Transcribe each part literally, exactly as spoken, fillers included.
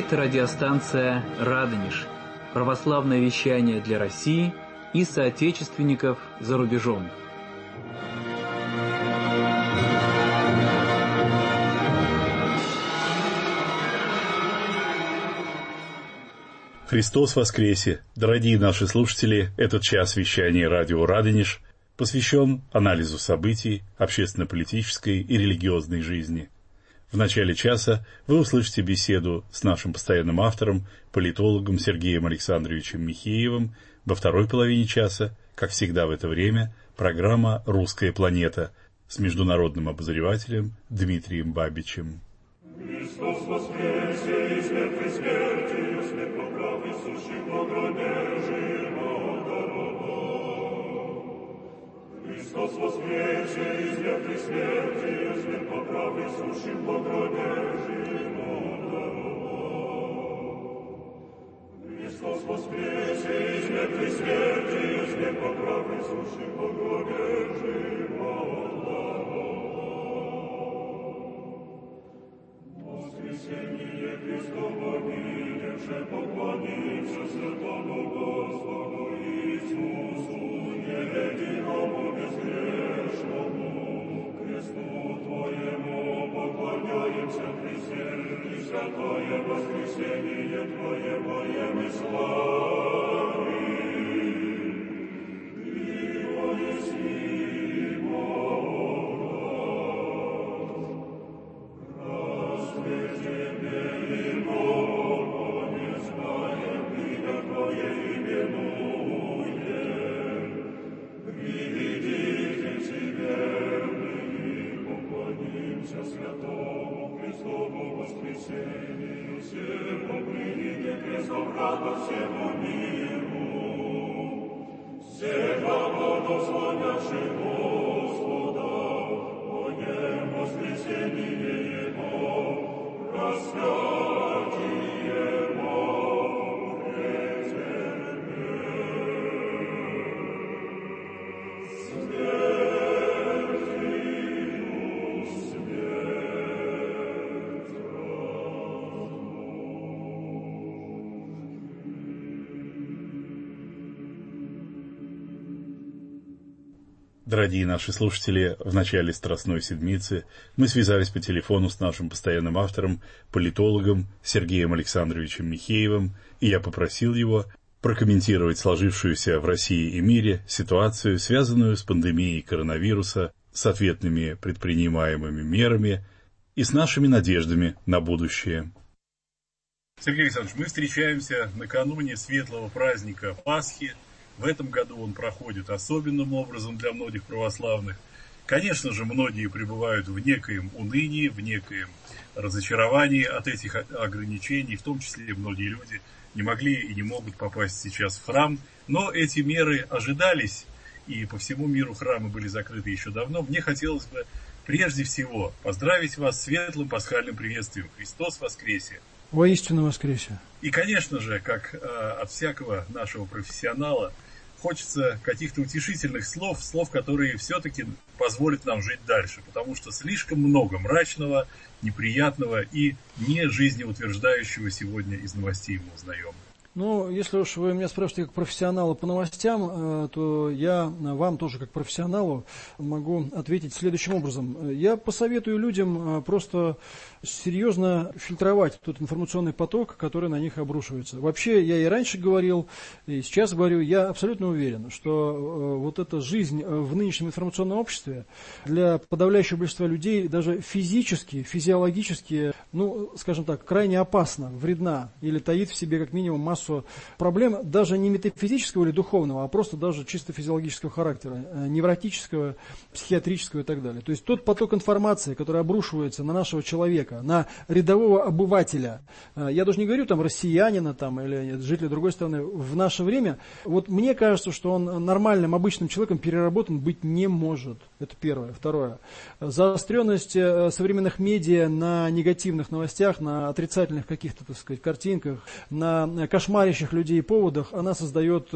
говорит радиостанция «Радонеж». Православное вещание для России и соотечественников за рубежом. Христос воскресе! Дорогие наши слушатели, этот час вещания радио «Радонеж» посвящен анализу событий общественно-политической и религиозной жизни. В начале часа вы услышите беседу с нашим постоянным автором, политологом Сергеем Александровичем Михеевым. Во второй половине часа, как всегда в это время, программа «Русская планета» с международным обозревателем Дмитрием Бабичем. Христос воскресе, из мертвой смертью, смерть поправы, сущий благодержи, Христос воскресе, из мертвой смертью, смерть поправы, сущий благодержи, Христос воскресе, из мертвой смертью, смерть поправы, сущий благодержи, Воскресение Христово видевше, поклониться святому Господу Иисусу, неединому безгрешному, кресту Твоему поклоняемся, Христе, и святое воскресение Твое воем и славим. Ты воеси Бог, разве Тебе иного не знаем, имя Твое именуем? Приведите к себе, мы поклонимся святому Христову воскресению, всего прииде крестом рада всему миру, всех народов славящих Господа, о нем воскресение Его, распятие Его презренное. Дорогие наши слушатели, в начале Страстной Седмицы мы связались по телефону с нашим постоянным автором, политологом Сергеем Александровичем Михеевым, и я попросил его прокомментировать сложившуюся в России и мире ситуацию, связанную с пандемией коронавируса, с ответными предпринимаемыми мерами и с нашими надеждами на будущее. Сергей Александрович, мы встречаемся накануне светлого праздника Пасхи. В этом году он проходит особенным образом для многих православных. Конечно же, многие пребывают в некоем унынии, в некоем разочаровании от этих ограничений, в том числе многие люди не могли и не могут попасть сейчас в храм. Но эти меры ожидались, и по всему миру храмы были закрыты еще давно. Мне хотелось бы прежде всего поздравить вас с светлым пасхальным приветствием. Христос воскресе! Воистину воскресе! И, конечно же, как э, от всякого нашего профессионала, хочется каких-то утешительных слов, слов, которые все-таки позволят нам жить дальше, потому что слишком много мрачного, неприятного и не жизнеутверждающего сегодня из новостей мы узнаем. Ну, если уж вы меня спрашиваете как профессионала по новостям, то я вам тоже как профессионалу могу ответить следующим образом. Я посоветую людям просто серьезно фильтровать тот информационный поток, который на них обрушивается. Вообще, я и раньше говорил, и сейчас говорю, я абсолютно уверен, что вот эта жизнь в нынешнем информационном обществе для подавляющего большинства людей даже физически, физиологически, ну, скажем так, крайне опасна, вредна или таит в себе как минимум массу проблем даже не метафизического или духовного, а просто даже чисто физиологического характера, невротического, психиатрического и так далее. То есть тот поток информации, который обрушивается на нашего человека, на рядового обывателя, я даже не говорю там россиянина там, или жителя другой страны, в наше время, вот мне кажется, что он нормальным, обычным человеком переработан быть не может. Это первое. Второе. Заостренность современных медиа на негативных новостях, на отрицательных каких-то, так сказать, картинках, на кошмарных кошмарящих людей поводах, она создает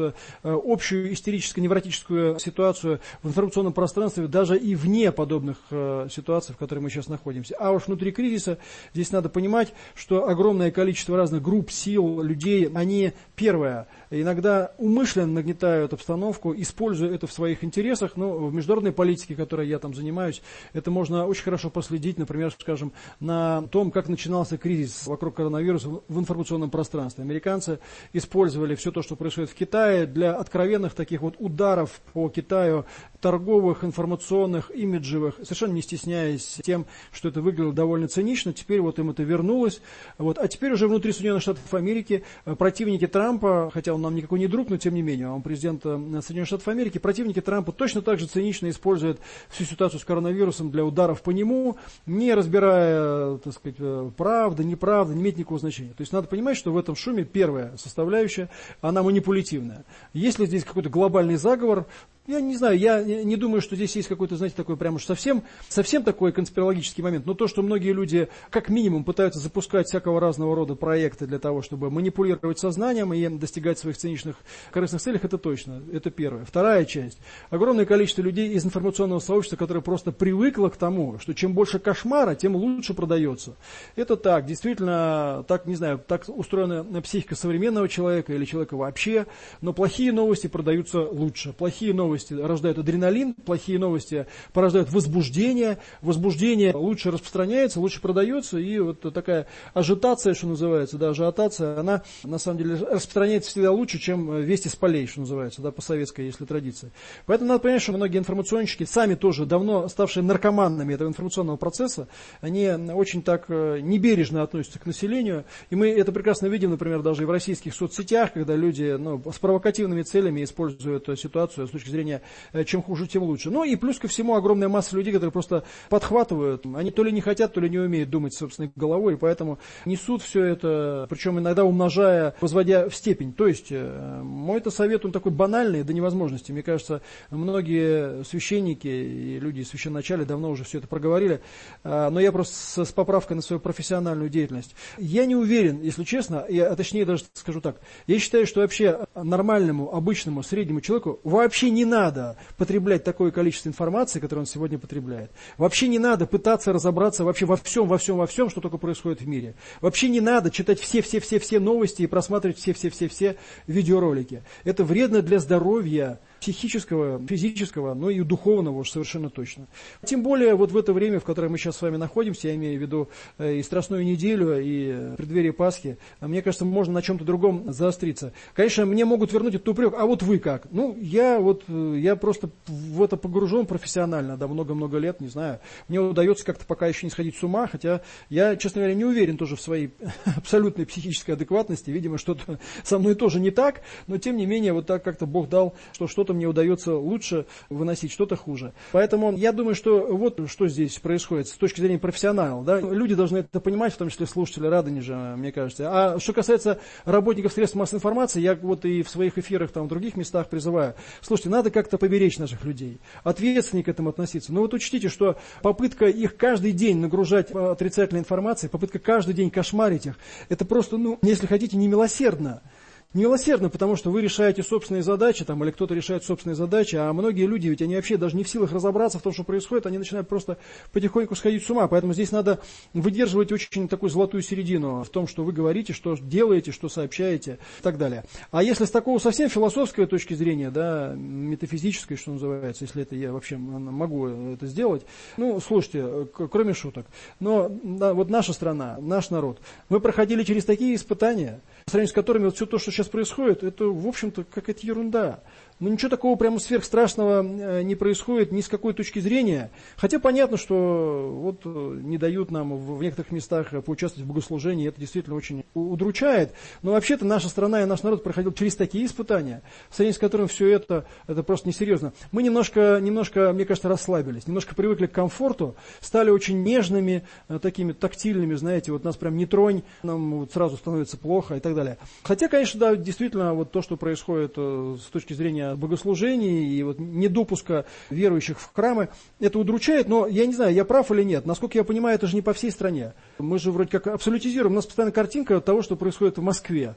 общую истерическо-невротическую ситуацию в информационном пространстве, даже и вне подобных ситуаций, в которой мы сейчас находимся. А уж внутри кризиса здесь надо понимать, что огромное количество разных групп, сил, людей, они, первое, иногда умышленно нагнетают обстановку, используя это в своих интересах. Но в международной политике, которой я там занимаюсь, это можно очень хорошо проследить, например, скажем, на том, как начинался кризис вокруг коронавируса в информационном пространстве. Американцы использовали все то, что происходит в Китае, для откровенных таких вот ударов по Китаю, торговых, информационных, имиджевых, совершенно не стесняясь тем, что это выглядело довольно цинично. Теперь вот им это вернулось. Вот. А теперь уже внутри Соединенных Штатов Америки противники Трампа, хотя он нам никакой не друг, но тем не менее, он президент Соединенных Штатов Америки, противники Трампа точно так же цинично используют всю ситуацию с коронавирусом для ударов по нему, не разбирая, так сказать, правда, неправда, не имеет никакого значения. То есть надо понимать, что в этом шуме первая составляющая, она манипулятивная. Если здесь какой-то глобальный заговор, я не знаю, я не думаю, что здесь есть какой-то, знаете, такой прям уж совсем, совсем такой конспирологический момент, но то, что многие люди как минимум пытаются запускать всякого разного рода проекты для того, чтобы манипулировать сознанием и достигать своих циничных корыстных целей, это точно, это первое. Вторая часть. Огромное количество людей из информационного сообщества, которое просто привыкло к тому, что чем больше кошмара, тем лучше продается. Это так, действительно, так, не знаю, так устроена психика современного человека или человека вообще, но плохие новости продаются лучше, плохие новости рождают адреналин, плохие новости порождают возбуждение, возбуждение лучше распространяется, лучше продается, и вот такая ажитация, что называется, да, ажиотация, она на самом деле распространяется всегда лучше, чем вести с полей, что называется, да, по советской, если традиции. Поэтому надо понять, что многие информационщики, сами тоже давно ставшие наркоманами этого информационного процесса, они очень так небережно относятся к населению, и мы это прекрасно видим, например, даже и в российских соцсетях, когда люди, ну, с провокативными целями используют ситуацию с точки зрения чем хуже, тем лучше. Ну и плюс ко всему огромная масса людей, которые просто подхватывают. Они то ли не хотят, то ли не умеют думать собственной головой, и поэтому несут все это, причем иногда умножая, возводя в степень. То есть мой-то совет, он такой банальный до невозможности. Мне кажется, многие священники и люди священноначалия давно уже все это проговорили, но я просто с поправкой на свою профессиональную деятельность. Я не уверен, если честно, я, точнее даже скажу так, я считаю, что вообще нормальному, обычному, среднему человеку вообще не надо потреблять такое количество информации, которое он сегодня потребляет. Вообще не надо пытаться разобраться вообще во всем, во всем, во всем, что только происходит в мире. Вообще не надо читать все-все-все-все новости и просматривать все-все-все-все видеоролики. Это вредно для здоровья психического, физического, но и духовного уж совершенно точно. Тем более вот в это время, в которое мы сейчас с вами находимся, я имею в виду и Страстную неделю, и преддверие Пасхи, мне кажется, можно на чем-то другом заостриться. Конечно, мне могут вернуть этот упрек, а вот вы как? Ну, я вот, я просто в это погружен профессионально, да, много-много лет, не знаю. Мне удается как-то пока еще не сходить с ума, хотя я, честно говоря, не уверен тоже в своей абсолютной психической адекватности. Видимо, что-то со мной тоже не так, но тем не менее, вот так как-то Бог дал, что что-то мне удается лучше выносить, что-то хуже. Поэтому я думаю, что вот что здесь происходит с точки зрения профессионалов. Да? Люди должны это понимать, в том числе слушатели Радонежа, мне кажется. А что касается работников средств массовой информации, я вот и в своих эфирах, там, в других местах призываю. Слушайте, надо как-то поберечь наших людей, ответственнее к этому относиться. Но вот учтите, что попытка их каждый день нагружать отрицательной информацией, попытка каждый день кошмарить их, это просто, ну, если хотите, немилосердно. Немилосердно, потому что вы решаете собственные задачи, там, или кто-то решает собственные задачи, а многие люди, ведь они вообще даже не в силах разобраться в том, что происходит, они начинают просто потихоньку сходить с ума. Поэтому здесь надо выдерживать очень такую золотую середину в том, что вы говорите, что делаете, что сообщаете и так далее. А если с такого совсем философской точки зрения, да, метафизической, что называется, если это я вообще могу это сделать, ну, слушайте, кроме шуток, но да, вот наша страна, наш народ, мы проходили через такие испытания, по сравнению с которыми вот все то, что сейчас происходит, это, в общем-то, какая-то ерунда. Но ничего такого прямо сверхстрашного не происходит ни с какой точки зрения. Хотя понятно, что вот не дают нам в некоторых местах поучаствовать в богослужении, это действительно очень удручает. Но вообще-то наша страна и наш народ проходил через такие испытания, в сравнении с которым все это, это просто несерьезно. Мы немножко, немножко, мне кажется, расслабились, немножко привыкли к комфорту, стали очень нежными, такими тактильными, знаете, вот нас прям не тронь, нам вот сразу становится плохо и так далее. Хотя, конечно, да, действительно, вот то, что происходит с точки зрения богослужений и вот недопуска верующих в храмы, это удручает, но я не знаю, я прав или нет. Насколько я понимаю, это же не по всей стране. Мы же вроде как абсолютизируем. У нас постоянно картинка того, что происходит в Москве.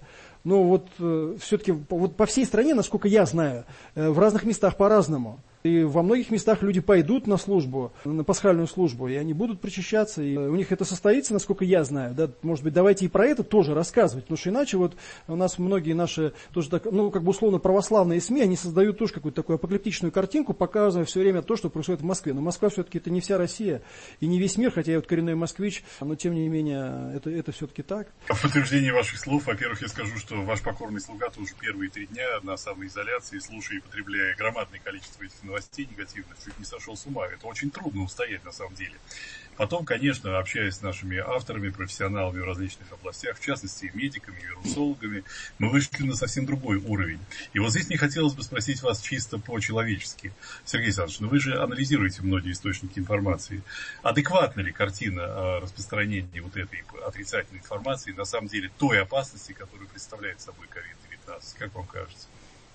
Но вот э, все-таки вот по всей стране, насколько я знаю, э, в разных местах по-разному. И во многих местах люди пойдут на службу, на пасхальную службу, и они будут причащаться, и у них это состоится, насколько я знаю. Да? Может быть, давайте и про это тоже рассказывать, потому что иначе вот у нас многие наши, тоже так, ну, как бы условно православные СМИ, они создают тоже какую-то такую апокалиптичную картинку, показывая все время то, что происходит в Москве. Но Москва все-таки это не вся Россия и не весь мир, хотя я вот коренной москвич, но тем не менее это, это все-таки так. В подтверждение ваших слов, во-первых, я скажу, что ваш покорный слуга тоже первые три дня на самоизоляции, слушая и потребляя громадное количество этих новостей, новостей негативных, чуть не сошел с ума. Это очень трудно устоять на самом деле. Потом, конечно, общаясь с нашими авторами, профессионалами в различных областях, в частности, медиками, вирусологами, мы вышли на совсем другой уровень. И вот здесь мне хотелось бы спросить вас чисто по-человечески. Сергей Александрович, ну вы же анализируете многие источники информации. Адекватна ли картина распространения вот этой отрицательной информации на самом деле той опасности, которую представляет собой ковид девятнадцать? Как вам кажется?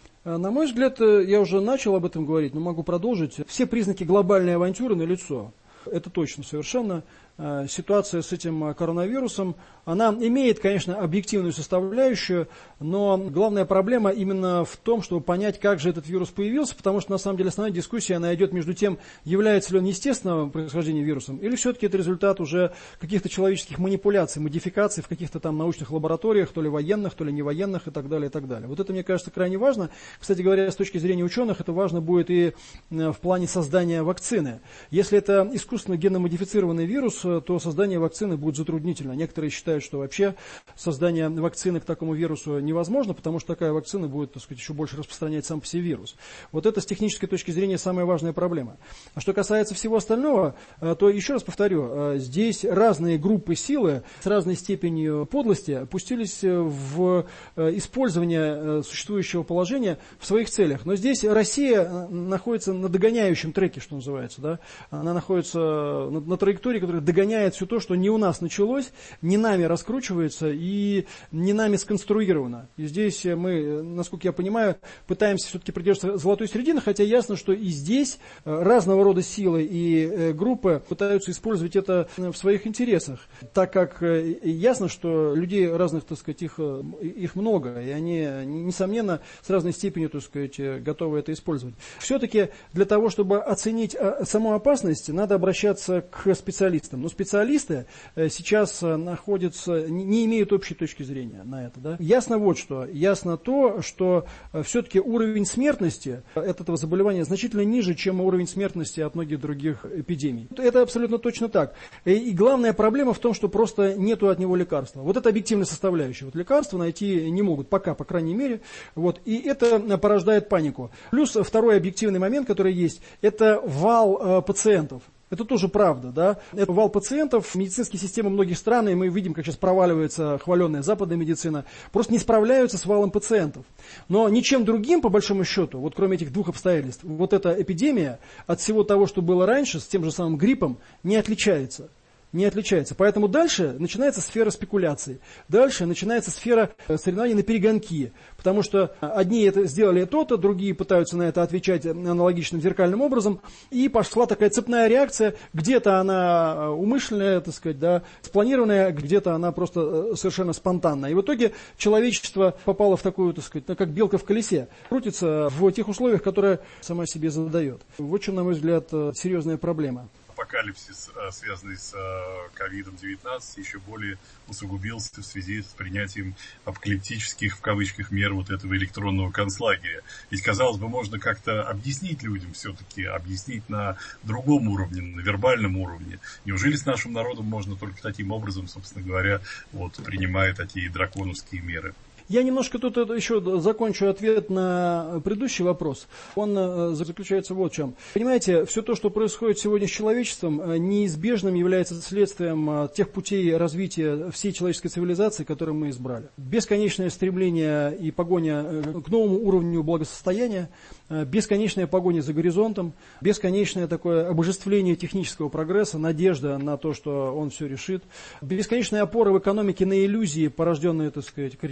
На мой взгляд, я уже начал об этом говорить, но могу продолжить. Все признаки глобальной авантюры налицо. Это точно совершенно. Ситуация с этим коронавирусом, она имеет, конечно, объективную составляющую, но главная проблема именно в том, чтобы понять, как же этот вирус появился, потому что, на самом деле, основная дискуссия, она идет между тем, является ли он естественного происхождения вирусом, или все-таки это результат уже каких-то человеческих манипуляций, модификаций в каких-то там научных лабораториях, то ли военных, то ли не военных и так далее, и так далее. Вот это, мне кажется, крайне важно. Кстати говоря, с точки зрения ученых, это важно будет и в плане создания вакцины. Если это искусственно генно-модифицированный вирус, то создание вакцины будет затруднительно. Некоторые считают, что вообще создание вакцины к такому вирусу невозможно, потому что такая вакцина будет, так сказать, еще больше распространять сам по себе вирус. Вот это с технической точки зрения самая важная проблема. А что касается всего остального, то еще раз повторю, здесь разные группы силы с разной степенью подлости пустились в использование существующего положения в своих целях. Но здесь Россия находится на догоняющем треке, что называется. Да? Она находится на, на траектории, которая догоняет гоняет все то, что не у нас началось, не нами раскручивается и не нами сконструировано. И здесь мы, насколько я понимаю, пытаемся все-таки придерживаться золотой середины, хотя ясно, что и здесь разного рода силы и группы пытаются использовать это в своих интересах, так как ясно, что людей разных, так сказать, их, их много, и они, несомненно, с разной степенью, так сказать, готовы это использовать. Все-таки для того, чтобы оценить саму опасность, надо обращаться к специалистам. Но специалисты сейчас находятся, не имеют общей точки зрения на это. Да? Ясно вот что. Ясно то, что все-таки уровень смертности от этого заболевания значительно ниже, чем уровень смертности от многих других эпидемий. Это абсолютно точно так. И главная проблема в том, что просто нету от него лекарства. Вот это объективная составляющая. Вот лекарства найти не могут, пока, по крайней мере. Вот. И это порождает панику. Плюс второй объективный момент, который есть, это вал э, пациентов. Это тоже правда, да. Это вал пациентов, медицинские системы многих стран, и мы видим, как сейчас проваливается хваленная западная медицина, просто не справляются с валом пациентов. Но ничем другим, по большому счету, вот кроме этих двух обстоятельств, вот эта эпидемия от всего того, что было раньше, с тем же самым гриппом, не отличается. Не отличается. Поэтому дальше начинается сфера спекуляций. Дальше начинается сфера соревнований на перегонки. Потому что одни это сделали то-то, другие пытаются на это отвечать аналогичным зеркальным образом. И пошла такая цепная реакция. Где-то она умышленная, так сказать, да, спланированная, где-то она просто совершенно спонтанная. И в итоге человечество попало в такую, так сказать, как белка в колесе. Крутится в тех условиях, которые сама себе задает. Вот в чем, на мой взгляд, серьезная проблема. Апокалипсис, связанный с ковид девятнадцать, еще более усугубился в связи с принятием апокалиптических, в кавычках, мер вот этого электронного концлагеря. Ведь, казалось бы, можно как-то объяснить людям все-таки, объяснить на другом уровне, на вербальном уровне. Неужели с нашим народом можно только таким образом, собственно говоря, вот, принимая такие драконовские меры? Я немножко тут еще закончу ответ на предыдущий вопрос. Он заключается вот в чем. Понимаете, все то, что происходит сегодня с человечеством, неизбежным является следствием тех путей развития всей человеческой цивилизации, которые мы избрали. Бесконечное стремление и погоня к новому уровню благосостояния, бесконечная погоня за горизонтом, бесконечное такое обожествление технического прогресса, надежда на то, что он все решит, бесконечная опора в экономике на иллюзии, порожденные, так сказать, кредитованием,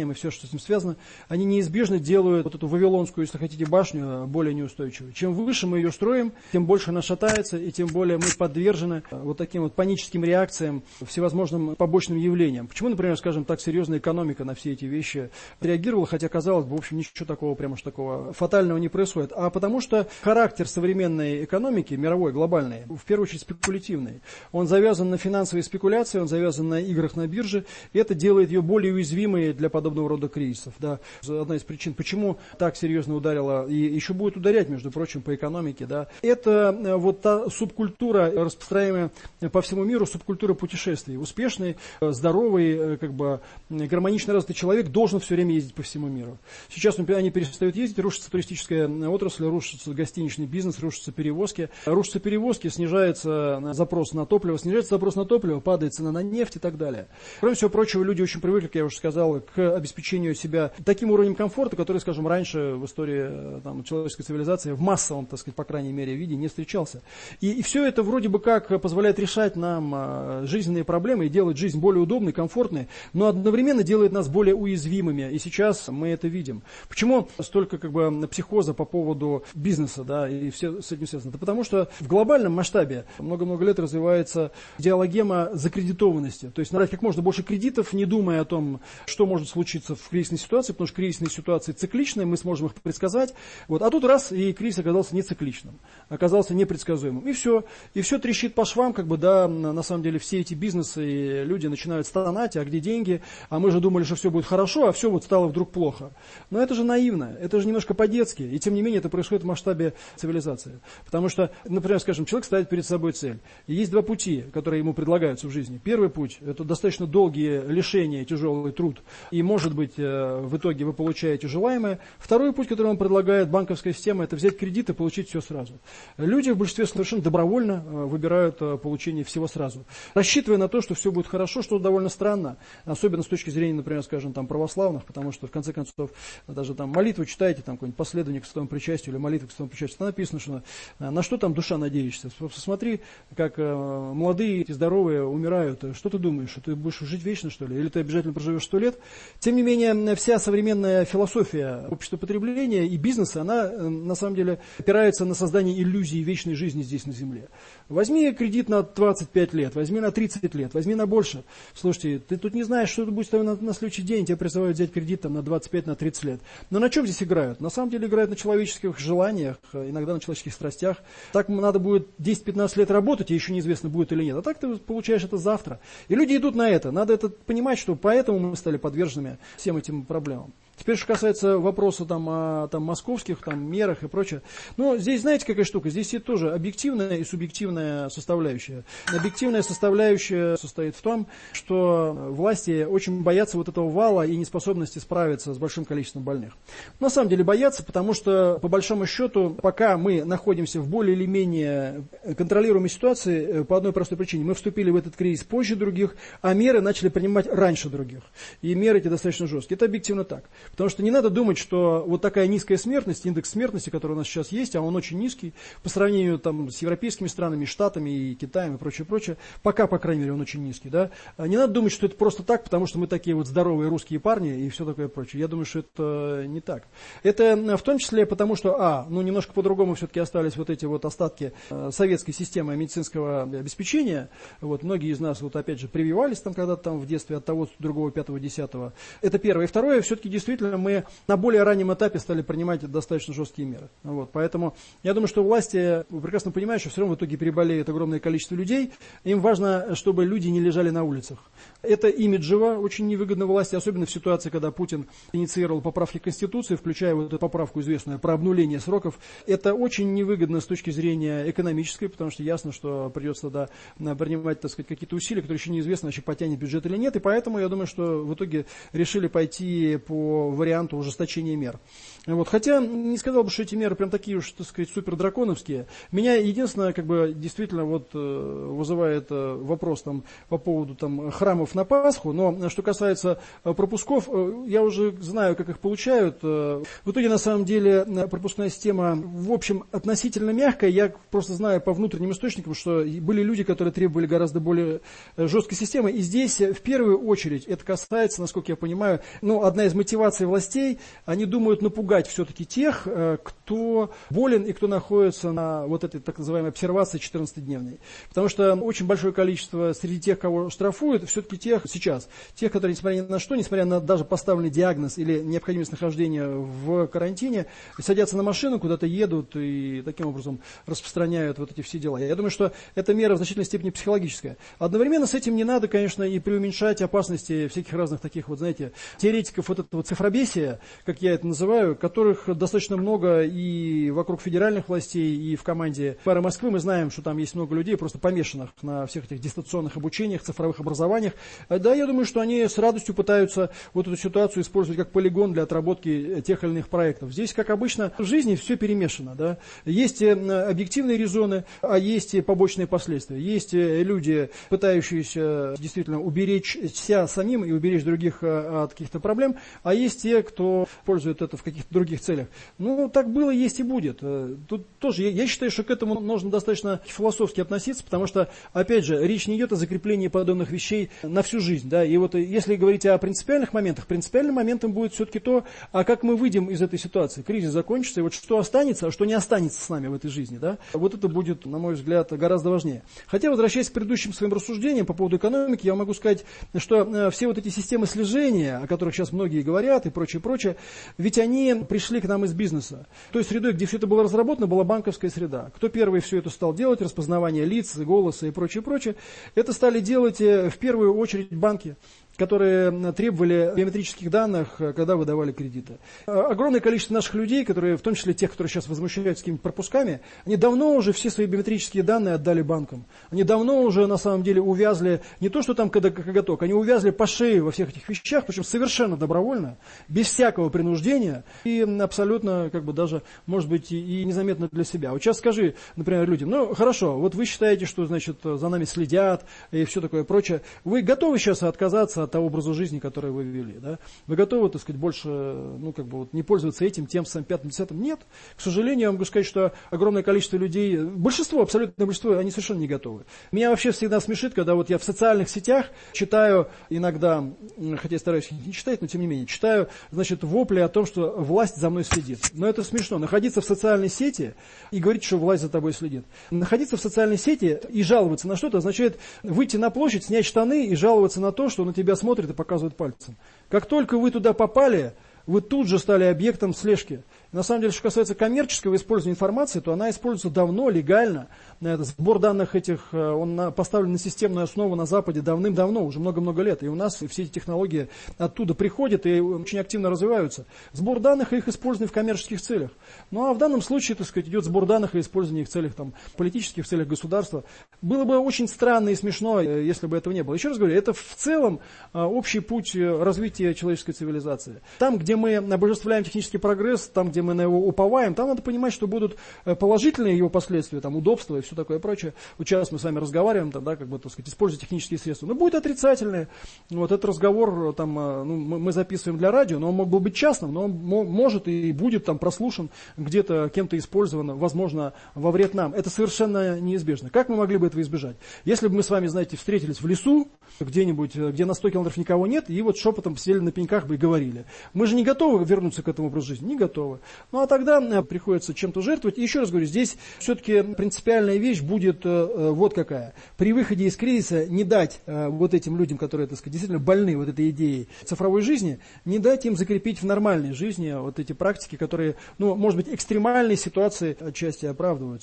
образованием и все, что с этим связано, они неизбежно делают вот эту вавилонскую, если хотите, башню более неустойчивой. Чем выше мы ее строим, тем больше она шатается, и тем более мы подвержены вот таким вот паническим реакциям, всевозможным побочным явлениям. Почему, например, скажем так, серьезная экономика на все эти вещи реагировала, хотя, казалось бы, в общем, ничего такого, прямо уж такого фатального не происходит. А потому что характер современной экономики, мировой, глобальной, в первую очередь спекулятивный. Он завязан на финансовые спекуляции, он завязан на играх на бирже, и это делает ее более уязвимой для подобного рода кризисов. Да. Одна из причин, почему так серьезно ударила, и еще будет ударять, между прочим, по экономике, да, это вот та субкультура, распространяемая по всему миру, субкультура путешествий. Успешный, здоровый, как бы гармонично развитый человек должен все время ездить по всему миру. Сейчас они перестают ездить, рушится туристическая отрасль, рушится гостиничный бизнес, рушатся перевозки. Рушатся перевозки, снижается запрос на топливо, снижается запрос на топливо, падает цена на нефть и так далее. Кроме всего прочего, люди очень привыкли, как я уже сказал, к обеспечению себя таким уровнем комфорта, который, скажем, раньше в истории там, человеческой цивилизации в массовом, так сказать, по крайней мере, виде не встречался. И, и все это вроде бы как позволяет решать нам а, жизненные проблемы и делать жизнь более удобной, комфортной, но одновременно делает нас более уязвимыми. И сейчас мы это видим. Почему столько как бы психоза по поводу бизнеса, да, и все с этим связано? Это потому что в глобальном масштабе много-много лет развивается идеологема закредитованности. То есть надо как можно больше кредитов, не думая о том, что может случиться в кризисной ситуации, потому что кризисные ситуации цикличные, мы сможем их предсказать. Вот. А тут раз, и кризис оказался не цикличным, оказался непредсказуемым. И все. И все трещит по швам, как бы, да, на самом деле все эти бизнесы и люди начинают стонать, а где деньги? А мы же думали, что все будет хорошо, а все вот стало вдруг плохо. Но это же наивно, это же немножко по-детски, и тем не менее это происходит в масштабе цивилизации. Потому что, например, скажем, человек ставит перед собой цель. И есть два пути, которые ему предлагаются в жизни. Первый путь – это достаточно долгие лишения, тяжелый труд, и, может быть, в итоге вы получаете желаемое. Второй путь, который он предлагает, банковская система, это взять кредит и получить все сразу. Люди в большинстве совершенно добровольно выбирают получение всего сразу, рассчитывая на то, что все будет хорошо, что довольно странно, особенно с точки зрения, например, скажем, там, православных, потому что, в конце концов, даже там молитву читаете, там какой-нибудь последовник к святому причастию или молитву к святому причастию, там написано, что на что там душа надеешься. Посмотри, как молодые, здоровые умирают. Что ты думаешь, что ты будешь жить вечно, что ли? Или ты обязательно проживешь сто лет? Тем не менее, вся современная философия общества потребления и бизнеса, она на самом деле опирается на создание иллюзии вечной жизни здесь на земле. Возьми кредит на двадцать пять лет, возьми на тридцать лет, возьми на больше. Слушайте, ты тут не знаешь, что будет с тобой на, на следующий день, тебя призывают взять кредит там, на двадцать пять, на тридцать лет. Но на чем здесь играют? На самом деле играют на человеческих желаниях, иногда на человеческих страстях. Так надо будет десять-пятнадцать лет работать, и еще неизвестно, будет или нет. А так ты получаешь это завтра. И люди идут на это. Надо это понимать, что поэтому мы стали подвержены всем этим проблемам. Теперь, что касается вопроса там, о там, московских там, мерах и прочее. Ну, здесь, знаете, какая штука? Здесь есть тоже объективная и субъективная составляющая. Объективная составляющая состоит в том, что власти очень боятся вот этого вала и неспособности справиться с большим количеством больных. На самом деле боятся, потому что, по большому счету, пока мы находимся в более или менее контролируемой ситуации, по одной простой причине, мы вступили в этот кризис позже других, а меры начали принимать раньше других. И меры эти достаточно жесткие. Это объективно так. Потому что не надо думать, что вот такая низкая смертность, индекс смертности, который у нас сейчас есть, а он очень низкий, по сравнению там, с европейскими странами, Штатами и Китаем и прочее, прочее, пока, по крайней мере, он очень низкий. Да? Не надо думать, что это просто так, потому что мы такие вот здоровые русские парни и все такое прочее. Я думаю, что это не так. Это в том числе потому, что, а, ну немножко по-другому все-таки остались вот эти вот остатки советской системы медицинского обеспечения. Вот, многие из нас, вот опять же, прививались там когда-то там в детстве от того, другого, пятого, десятого. Это первое. И второе, все-таки действительно мы на более раннем этапе стали принимать достаточно жесткие меры. Вот, поэтому я думаю, что власти прекрасно понимают, что все равно в итоге переболеет огромное количество людей. Им важно, чтобы люди не лежали на улицах. Это имиджево очень невыгодно власти, особенно в ситуации, когда Путин инициировал поправки к Конституции, включая вот эту поправку известную про обнуление сроков. Это очень невыгодно с точки зрения экономической, потому что ясно, что придется да, принимать, так сказать, какие-то усилия, которые еще неизвестно, вообще потянет бюджет или нет. И поэтому я думаю, что в итоге решили пойти по по варианту ужесточения мер. Вот. Хотя не сказал бы, что эти меры прям такие уж, так сказать, супер драконовские. Меня единственное, как бы, действительно вот, вызывает вопрос там, по поводу там, храмов на Пасху. Но что касается пропусков, я уже знаю, как их получают. В итоге, на самом деле, пропускная система, в общем, относительно мягкая. Я просто знаю по внутренним источникам, что были люди, которые требовали гораздо более жесткой системы. И здесь, в первую очередь, это касается, насколько я понимаю, ну, одна из мотиваций властей, они думают напугать все-таки тех, кто болен и кто находится на вот этой так называемой обсервации четырнадцатидневной. Потому что очень большое количество среди тех, кого штрафуют, все-таки тех сейчас, тех, которые, несмотря ни на что, несмотря на даже поставленный диагноз или необходимость нахождения в карантине, садятся на машину, куда-то едут и таким образом распространяют вот эти все дела. Я думаю, что эта мера в значительной степени психологическая. Одновременно с этим не надо, конечно, и преуменьшать опасности всяких разных таких вот, знаете, теоретиков вот этого цифробесия, как я это называю, которых достаточно много и вокруг федеральных властей, и в команде мэра Москвы. Мы знаем, что там есть много людей, просто помешанных на всех этих дистанционных обучениях, цифровых образованиях. Да, я думаю, что они с радостью пытаются вот эту ситуацию использовать как полигон для отработки тех или иных проектов. Здесь, как обычно, в жизни все перемешано. Да? Есть объективные резоны, а есть и побочные последствия. Есть люди, пытающиеся действительно уберечь себя самим и уберечь других от каких-то проблем, а есть те, кто использует это в каких-то других целях. Ну, так было, есть и будет. Тут тоже, я, я считаю, что к этому нужно достаточно философски относиться, потому что, опять же, речь не идет о закреплении подобных вещей на всю жизнь. Да? И вот если говорить о принципиальных моментах, принципиальным моментом будет все-таки то, а как мы выйдем из этой ситуации. Кризис закончится, и вот что останется, а что не останется с нами в этой жизни. Да? Вот это будет, на мой взгляд, гораздо важнее. Хотя, возвращаясь к предыдущим своим рассуждениям по поводу экономики, я могу сказать, что все вот эти системы слежения, о которых сейчас многие говорят и прочее, прочее, ведь они пришли к нам из бизнеса. Той средой, где все это было разработано, была банковская среда. Кто первый все это стал делать, распознавание лиц, голоса и прочее, прочее, это стали делать в первую очередь банки, которые требовали биометрических данных, когда выдавали кредиты. Огромное количество наших людей, которые, в том числе тех, которые сейчас возмущаются какими-то пропусками, они давно уже все свои биометрические данные отдали банкам. Они давно уже, на самом деле, увязли, не то, что там коготок, они увязли по шее во всех этих вещах, причем совершенно добровольно, без всякого принуждения и абсолютно, как бы даже, может быть, и незаметно для себя. Вот сейчас скажи, например, людям, ну, хорошо, вот вы считаете, что, значит, за нами следят и все такое прочее. Вы готовы сейчас отказаться от того образа жизни, который вы вели, да? Вы готовы, так сказать, больше, ну, как бы, вот, не пользоваться этим, тем, самым, пятым, десятым? Нет. К сожалению, я могу сказать, что огромное количество людей, большинство, абсолютное большинство, они совершенно не готовы. Меня вообще всегда смешит, когда вот я в социальных сетях читаю иногда, хотя я стараюсь не читать, но тем не менее, читаю, значит, вопли о том, что власть за мной следит. Но это смешно. Находиться в социальной сети и говорить, что власть за тобой следит. Находиться в социальной сети и жаловаться на что-то означает выйти на площадь, снять штаны и жаловаться на то, что на тебя смотрят и показывают пальцем. Как только вы туда попали, вы тут же стали объектом слежки. На самом деле, что касается коммерческого использования информации, то она используется давно, легально. Это сбор данных этих, он поставлен на системную основу на Западе давным-давно, уже много-много лет. И у нас все эти технологии оттуда приходят и очень активно развиваются. Сбор данных и их использование в коммерческих целях. Ну а в данном случае, так сказать, идет сбор данных и использование их в целях там, политических, в целях государства. Было бы очень странно и смешно, если бы этого не было. Еще раз говорю, это в целом общий путь развития человеческой цивилизации. Там, где мы обожествляем технический прогресс, там, где мы на его уповаем, там надо понимать, что будут положительные его последствия, там, удобства и все такое прочее. Вот сейчас мы с вами разговариваем, там, да, как бы, так сказать, используя технические средства. Но будет отрицательные. Вот этот разговор там, ну, мы записываем для радио, но он мог бы быть частным, но он может и будет там прослушан, где-то кем-то использован, возможно, во вред нам. Это совершенно неизбежно. Как мы могли бы этого избежать? Если бы мы с вами, знаете, встретились в лесу, где-нибудь, где на сто километров никого нет, и вот шепотом сидели на пеньках бы и говорили. Мы же не готовы вернуться к этому образу жизни? Не готовы. Ну а тогда приходится чем-то жертвовать. И еще раз говорю, здесь все-таки принципиальная вещь будет э, вот какая. При выходе из кризиса не дать э, вот этим людям, которые, так сказать, действительно больны вот этой идеей цифровой жизни, не дать им закрепить в нормальной жизни вот эти практики, которые, ну, может быть, экстремальные ситуации отчасти оправдываются.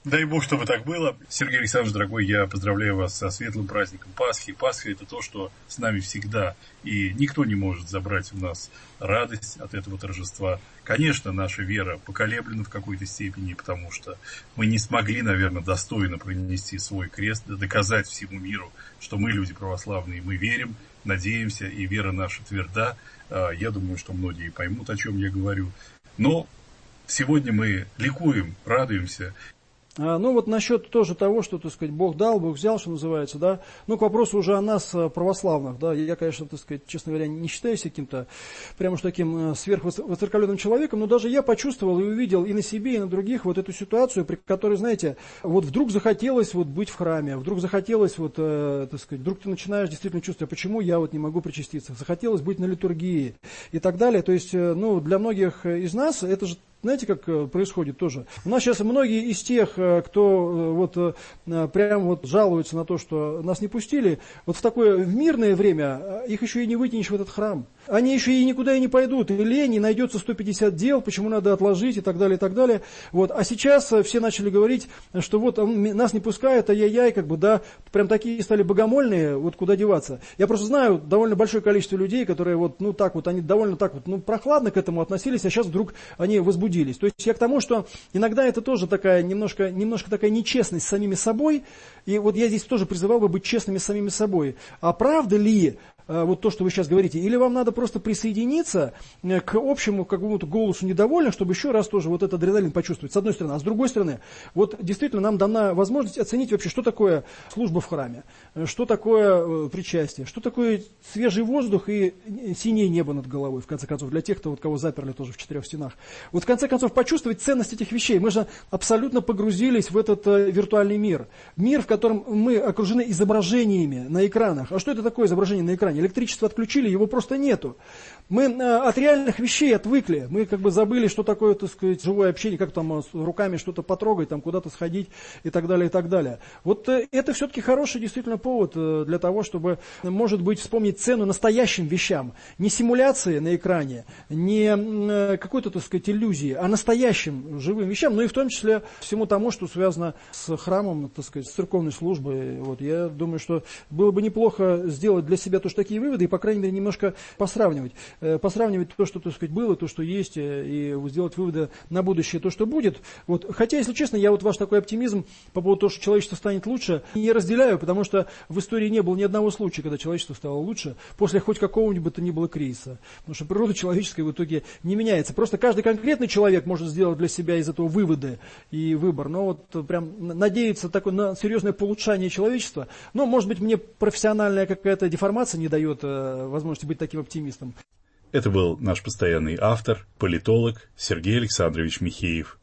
Дай Бог, чтобы так было. Сергей Александрович, дорогой, я поздравляю вас со светлым праздником Пасхи. Пасха – это то, что с нами всегда, и никто не может забрать у нас радость от этого торжества. Конечно, наша вера поколеблена в какой-то степени, потому что мы не смогли, наверное, достойно пронести свой крест, доказать всему миру, что мы люди православные, мы верим, надеемся, и вера наша тверда. Я думаю, что многие поймут, о чем я говорю. Но сегодня мы ликуем, радуемся. Ну вот насчет тоже того, что, так сказать, Бог дал, Бог взял, что называется, да, ну к вопросу уже о нас, православных, да, я, конечно, так сказать, честно говоря, не считаюсь каким-то прямо уж таким сверхвоцерковленным человеком, но даже я почувствовал и увидел и на себе, и на других вот эту ситуацию, при которой, знаете, вот вдруг захотелось вот быть в храме, вдруг захотелось вот, э, так сказать, вдруг ты начинаешь действительно чувствовать, почему я вот не могу причаститься, захотелось быть на литургии и так далее, то есть, ну, для многих из нас это же, знаете, как происходит тоже? У нас сейчас многие из тех, кто вот прям вот жалуется на то, что нас не пустили, вот в такое в мирное время их еще и не вытянешь в этот храм. Они еще и никуда и не пойдут, и лень, и найдется сто пятьдесят дел, почему надо отложить и так далее, и так далее. Вот. А сейчас все начали говорить, что вот нас не пускают, ай-яй-яй, как бы, да, прям такие стали богомольные, вот куда деваться. Я просто знаю довольно большое количество людей, которые вот, ну так вот, они довольно так вот, ну прохладно к этому относились, а сейчас вдруг они возбудились. То есть я к тому, что иногда это тоже такая немножко, немножко такая нечестность с самими собой, и вот я здесь тоже призывал бы быть честными с самими собой. А правда ли вот то, что вы сейчас говорите, или вам надо просто присоединиться к общему какому-то голосу недовольных, чтобы еще раз тоже вот этот адреналин почувствовать, с одной стороны. А с другой стороны, вот действительно нам дана возможность оценить вообще, что такое служба в храме, что такое причастие, что такое свежий воздух и синее небо над головой, в конце концов, для тех, кто, вот, кого заперли тоже в четырех стенах. Вот в конце концов почувствовать ценность этих вещей. Мы же абсолютно погрузились в этот э, виртуальный мир. Мир, в котором мы окружены изображениями на экранах. А что это такое изображение на экране? Электричество отключили, его просто нету. Мы э, от реальных вещей отвыкли. Мы как бы забыли, что такое, так сказать, живое общение, как там с руками что-то потрогать, там куда-то сходить и так далее, и так далее. Вот э, это все-таки хороший действительно повод э, для того, чтобы, может быть, вспомнить цену настоящим вещам. Не симуляции на экране, не э, какой-то, так сказать, иллюзии, а настоящим живым вещам, ну и в том числе всему тому, что связано с храмом, так сказать, с церковной службой. Вот, я думаю, что было бы неплохо сделать для себя тоже такие выводы и, по крайней мере, немножко посравнивать. Э, посравнивать то, что, так сказать, было, то, что есть, и сделать выводы на будущее, то, что будет. Вот. Хотя, если честно, я вот ваш такой оптимизм по поводу того, что человечество станет лучше, не разделяю, потому что в истории не было ни одного случая, когда человечество стало лучше, после хоть какого-нибудь бы то ни было кризиса. Потому что природа человеческая в итоге не меняется. Просто каждый конкретный человек может сделать для себя из этого выводы и выбор. Но вот прям надеяться такое, на серьезное улучшение человечества, но, может быть, мне профессиональная какая-то деформация не дает э, возможности быть таким оптимистом. Это был наш постоянный автор, политолог Сергей Александрович Михеев.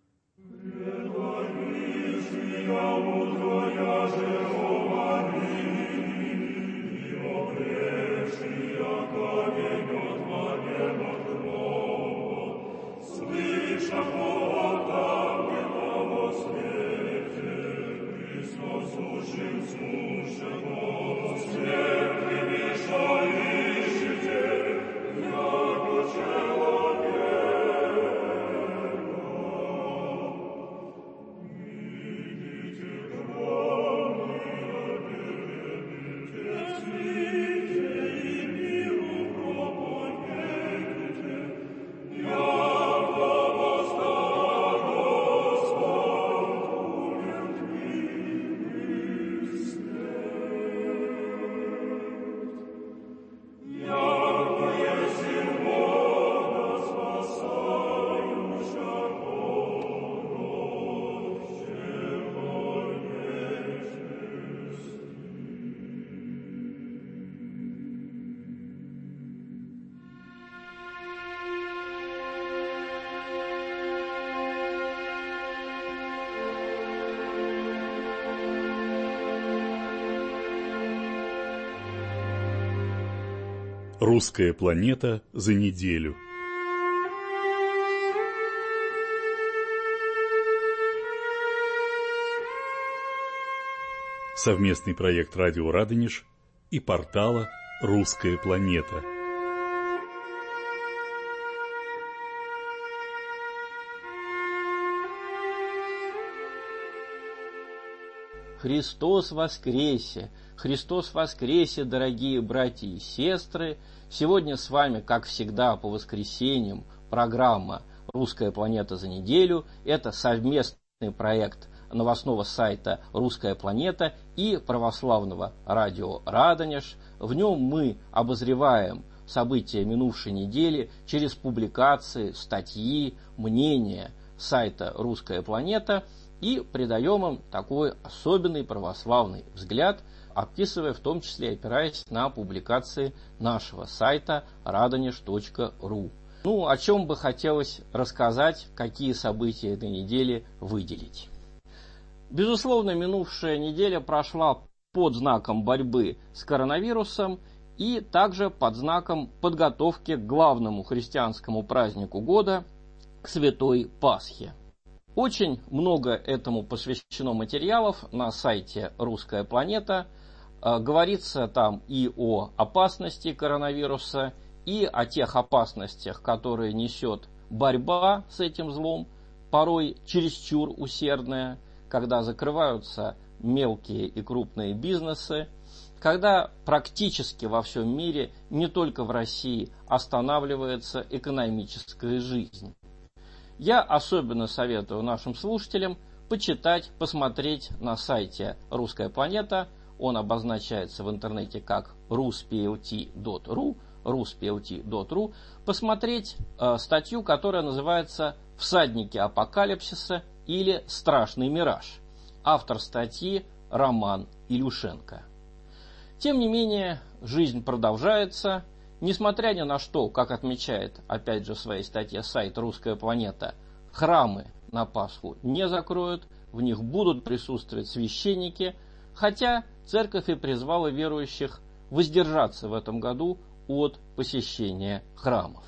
Русская планета за неделю. Совместный проект «Радио Радонеж» и портала «Русская планета». Христос воскресе! Христос воскресе, дорогие братья и сестры! Сегодня с вами, как всегда, по воскресеньям программа «Русская планета за неделю». Это совместный проект новостного сайта «Русская планета» и православного радио «Радонеж». В нем мы обозреваем события минувшей недели через публикации, статьи, мнения сайта «Русская планета» и придаем им такой особенный православный взгляд, описывая в том числе, опираясь на публикации нашего сайта радонеж точка ру. Ну, о чем бы хотелось рассказать, какие события этой недели выделить. Безусловно, минувшая неделя прошла под знаком борьбы с коронавирусом и также под знаком подготовки к главному христианскому празднику года, к Святой Пасхе. Очень много этому посвящено материалов на сайте «Русская планета». Говорится там и о опасности коронавируса, и о тех опасностях, которые несет борьба с этим злом, порой чересчур усердная, когда закрываются мелкие и крупные бизнесы, когда практически во всем мире, не только в России, останавливается экономическая жизнь. Я особенно советую нашим слушателям почитать, посмотреть на сайте «Русская планета». Он обозначается в интернете как рус пи эл ти точка ру, рус пи эл ти точка ру, посмотреть э, статью, которая называется «Всадники апокалипсиса» или «Страшный мираж». Автор статьи Роман Илюшенко. Тем не менее, жизнь продолжается. Несмотря ни на что, как отмечает, опять же, в своей статье сайт «Русская планета», храмы на Пасху не закроют, в них будут присутствовать священники, хотя церковь и призвала верующих воздержаться в этом году от посещения храмов.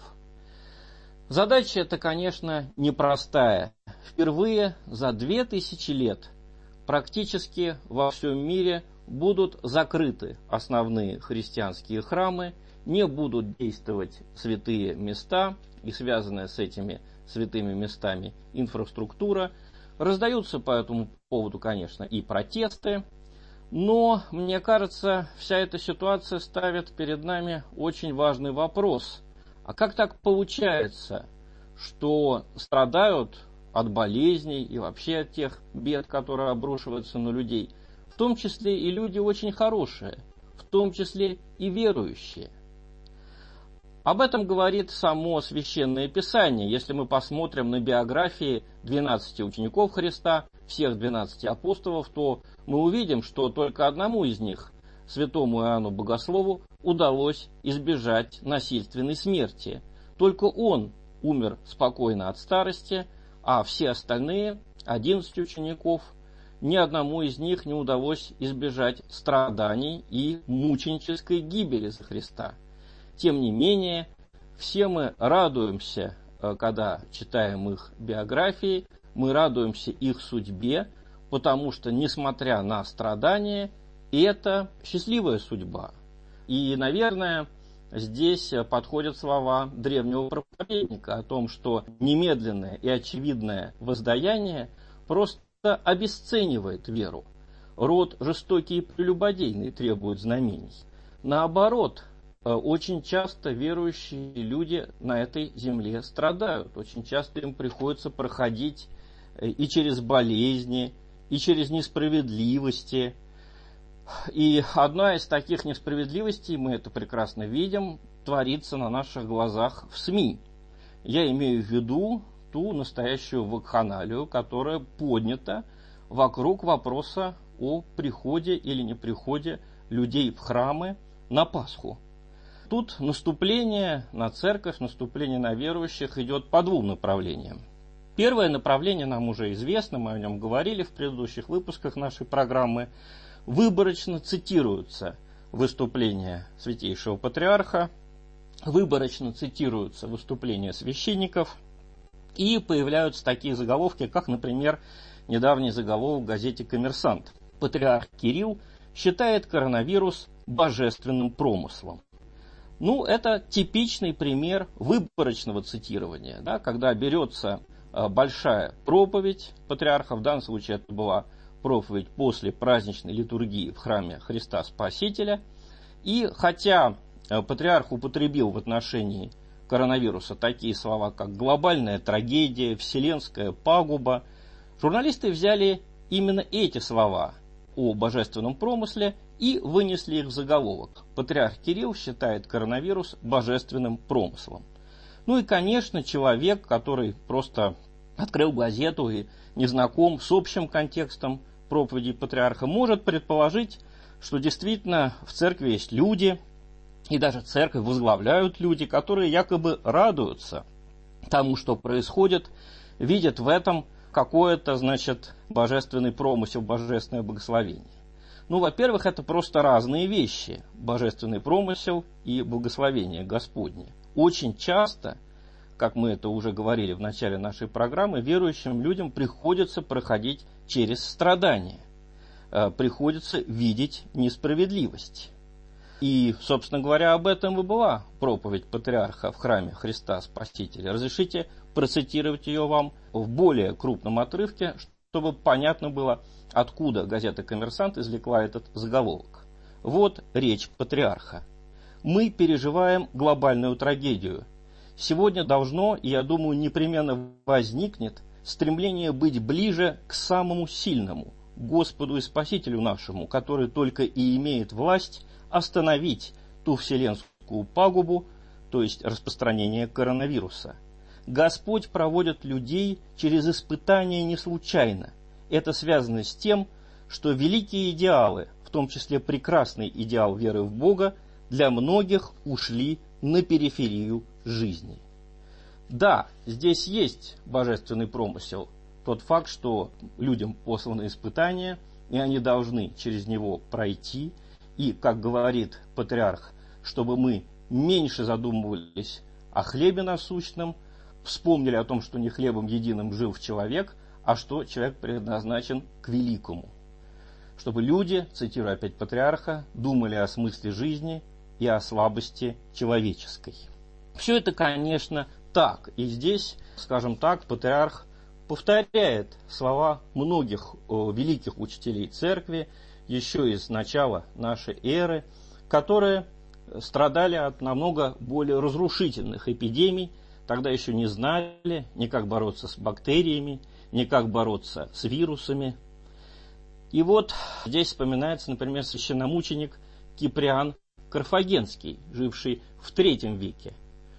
Задача эта, конечно, непростая. Впервые за две тысячи лет практически во всем мире будут закрыты основные христианские храмы, не будут действовать святые места и связанная с этими святыми местами инфраструктура. Раздаются по этому поводу, конечно, и протесты, но, мне кажется, вся эта ситуация ставит перед нами очень важный вопрос. А как так получается, что страдают от болезней и вообще от тех бед, которые обрушиваются на людей, в том числе и люди очень хорошие, в том числе и верующие? Об этом говорит само Священное Писание. Если мы посмотрим на биографии двенадцати учеников Христа, всех двенадцати апостолов, то мы увидим, что только одному из них, святому Иоанну Богослову, удалось избежать насильственной смерти. Только он умер спокойно от старости, а все остальные, одиннадцать учеников, ни одному из них не удалось избежать страданий и мученической гибели за Христа. Тем не менее, все мы радуемся, когда читаем их биографии, мы радуемся их судьбе, потому что, несмотря на страдания, это счастливая судьба. И, наверное, здесь подходят слова древнего проповедника о том, что немедленное и очевидное воздаяние просто обесценивает веру. Род жестокий и прелюбодейный требует знамений. Наоборот, очень часто верующие люди на этой земле страдают. Очень часто им приходится проходить и через болезни, и через несправедливости. И одна из таких несправедливостей, мы это прекрасно видим, творится на наших глазах в СМИ. Я имею в виду ту настоящую вакханалию, которая поднята вокруг вопроса о приходе или неприходе людей в храмы на Пасху. Тут наступление на церковь, наступление на верующих идет по двум направлениям. Первое направление нам уже известно, мы о нем говорили в предыдущих выпусках нашей программы. Выборочно цитируются выступления Святейшего Патриарха, выборочно цитируются выступления священников, и появляются такие заголовки, как, например, недавний заголовок в газете «Коммерсант». Патриарх Кирилл считает коронавирус божественным промыслом. Ну, это типичный пример выборочного цитирования, да, когда берется большая проповедь патриарха, в данном случае это была проповедь после праздничной литургии в храме Христа Спасителя. И хотя патриарх употребил в отношении коронавируса такие слова, как глобальная трагедия, вселенская пагуба, журналисты взяли именно эти слова о божественном промысле и вынесли их в заголовок. Патриарх Кирилл считает коронавирус божественным промыслом. Ну и, конечно, человек, который просто открыл газету и не знаком с общим контекстом проповеди патриарха, может предположить, что действительно в церкви есть люди, и даже церковь возглавляют люди, которые якобы радуются тому, что происходит, видят в этом какое-то, значит, божественный промысел, божественное благословение. Ну, во-первых, это просто разные вещи, божественный промысел и благословение Господне. Очень часто, как мы это уже говорили в начале нашей программы, верующим людям приходится проходить через страдания, приходится видеть несправедливость. И, собственно говоря, об этом и была проповедь патриарха в храме Христа Спасителя. Разрешите процитировать ее вам в более крупном отрывке, чтобы понятно было, откуда газета «Коммерсант» извлекла этот заголовок. Вот речь патриарха. «Мы переживаем глобальную трагедию. Сегодня должно, и я думаю, непременно возникнет, стремление быть ближе к самому сильному, Господу и Спасителю нашему, который только и имеет власть остановить ту вселенскую пагубу, то есть распространение коронавируса. Господь проводит людей через испытания не случайно. Это связано с тем, что великие идеалы, в том числе прекрасный идеал веры в Бога, для многих ушли на периферию жизни». Да, здесь есть божественный промысел. Тот факт, что людям посланы испытания, и они должны через него пройти. И, как говорит патриарх, чтобы мы меньше задумывались о хлебе насущном, вспомнили о том, что не хлебом единым жив человек, а что человек предназначен к великому. Чтобы люди, цитирую опять патриарха, думали о смысле жизни и о слабости человеческой. Все это, конечно, так. И здесь, скажем так, патриарх повторяет слова многих великих учителей церкви, еще из начала нашей эры, которые страдали от намного более разрушительных эпидемий, тогда еще не знали ни как бороться с бактериями, ни как бороться с вирусами. И вот здесь вспоминается, например, священномученик Киприан Карфагенский, живший в третьем веке.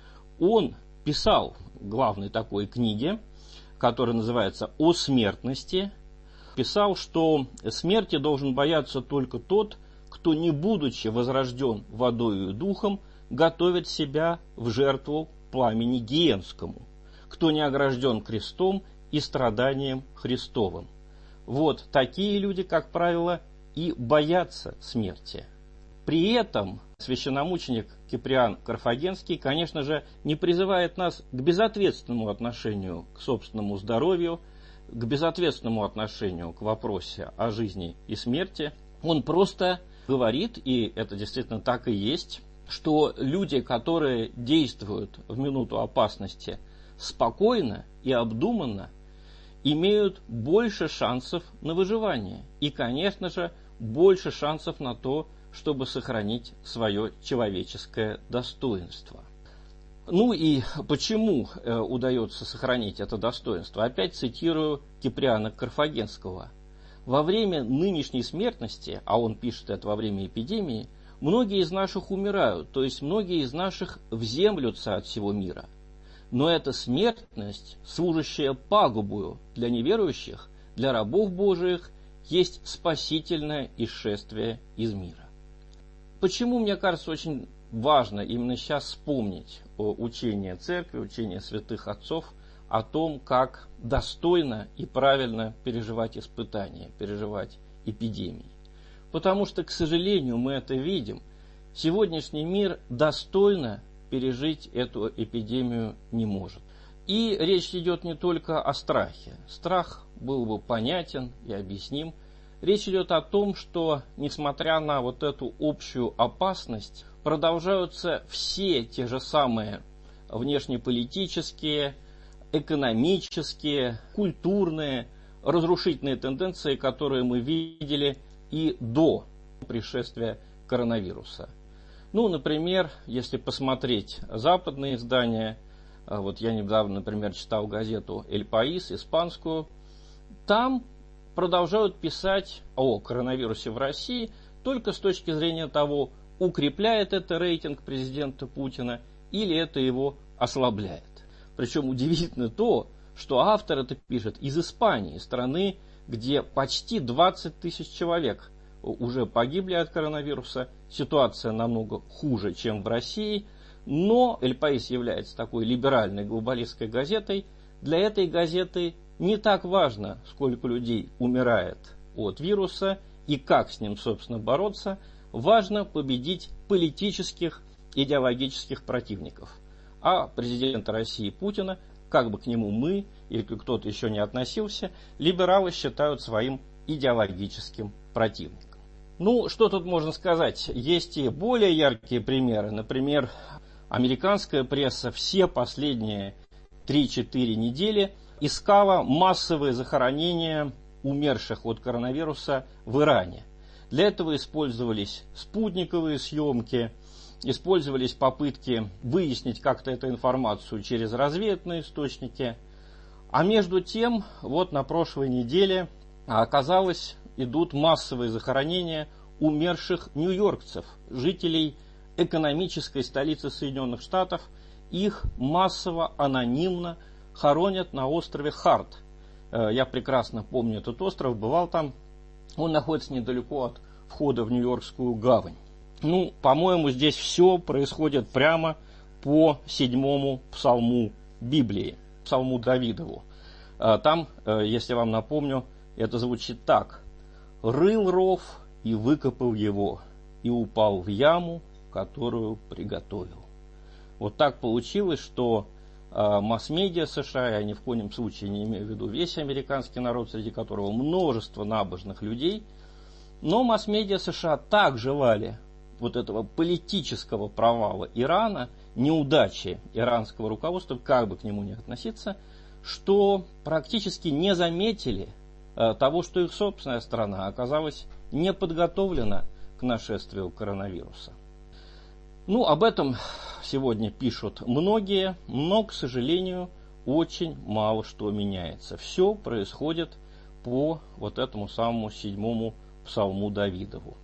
Он писал в главной такой книге, которая называется «О смертности», писал, что смерти должен бояться только тот, кто, не будучи возрожден водою и духом, готовит себя в жертву пламени гиенскому, кто не огражден крестом и страданием Христовым. Вот такие люди, как правило, и боятся смерти. При этом священномученик Киприан Карфагенский, конечно же, не призывает нас к безответственному отношению к собственному здоровью, к безответственному отношению к вопросе о жизни и смерти. Он просто говорит, и это действительно так и есть, что люди, которые действуют в минуту опасности спокойно и обдуманно, имеют больше шансов на выживание и, конечно же, больше шансов на то, чтобы сохранить свое человеческое достоинство. Ну и почему э, удается сохранить это достоинство? Опять цитирую Киприана Карфагенского. Во время нынешней смертности, а он пишет это во время эпидемии, многие из наших умирают, то есть многие из наших вземлются от всего мира. Но эта смертность, служащая пагубою для неверующих, для рабов Божиих, есть спасительное исшествие из мира. Почему, мне кажется, очень важно именно сейчас вспомнить о учении церкви, учении святых отцов, о том, как достойно и правильно переживать испытания, переживать эпидемии. Потому что, к сожалению, мы это видим. Сегодняшний мир достойно пережить эту эпидемию не может. И речь идет не только о страхе. Страх был бы понятен и объясним. Речь идет о том, что, несмотря на вот эту общую опасность, продолжаются все те же самые внешнеполитические, экономические, культурные, разрушительные тенденции, которые мы видели и до пришествия коронавируса. Ну, например, если посмотреть западные издания, вот я недавно, например, читал газету «Эль Паис», испанскую, там продолжают писать о коронавирусе в России только с точки зрения того, укрепляет это рейтинг президента Путина или это его ослабляет. Причем удивительно то, что автор это пишет из Испании, страны, где почти двадцать тысяч человек уже погибли от коронавируса. Ситуация намного хуже, чем в России, но «Эль Паис» является такой либеральной глобалистской газетой. Для этой газеты не так важно, сколько людей умирает от вируса и как с ним, собственно, бороться. Важно победить политических, идеологических противников. А президента России Путина, как бы к нему мы или кто-то еще не относился, либералы считают своим идеологическим противником. Ну, что тут можно сказать? Есть и более яркие примеры. Например, американская пресса все последние три-четыре недели искала массовые захоронения умерших от коронавируса в Иране. Для этого использовались спутниковые съемки, использовались попытки выяснить как-то эту информацию через разведывательные источники. А между тем, вот на прошлой неделе оказалось, идут массовые захоронения умерших нью-йоркцев, жителей экономической столицы Соединенных Штатов. Их массово, анонимно хоронят на острове Харт. Я прекрасно помню этот остров, бывал там. Он находится недалеко от входа в Нью-Йоркскую гавань. Ну, по-моему, здесь все происходит прямо по седьмому псалму Библии, псалму Давидову. Там, если вам напомню, это звучит так. «Рыл ров и выкопал его, и упал в яму, которую приготовил». Вот так получилось, что масс-медиа США, я ни в коем случае не имею в виду весь американский народ, среди которого множество набожных людей, но масс-медиа США так желали вот этого политического провала Ирана, неудачи иранского руководства, как бы к нему ни относиться, что практически не заметили того, что их собственная страна оказалась не подготовлена к нашествию коронавируса. Ну, об этом сегодня пишут многие, но, к сожалению, очень мало что меняется. Все происходит по вот этому самому седьмому псалму Давидову.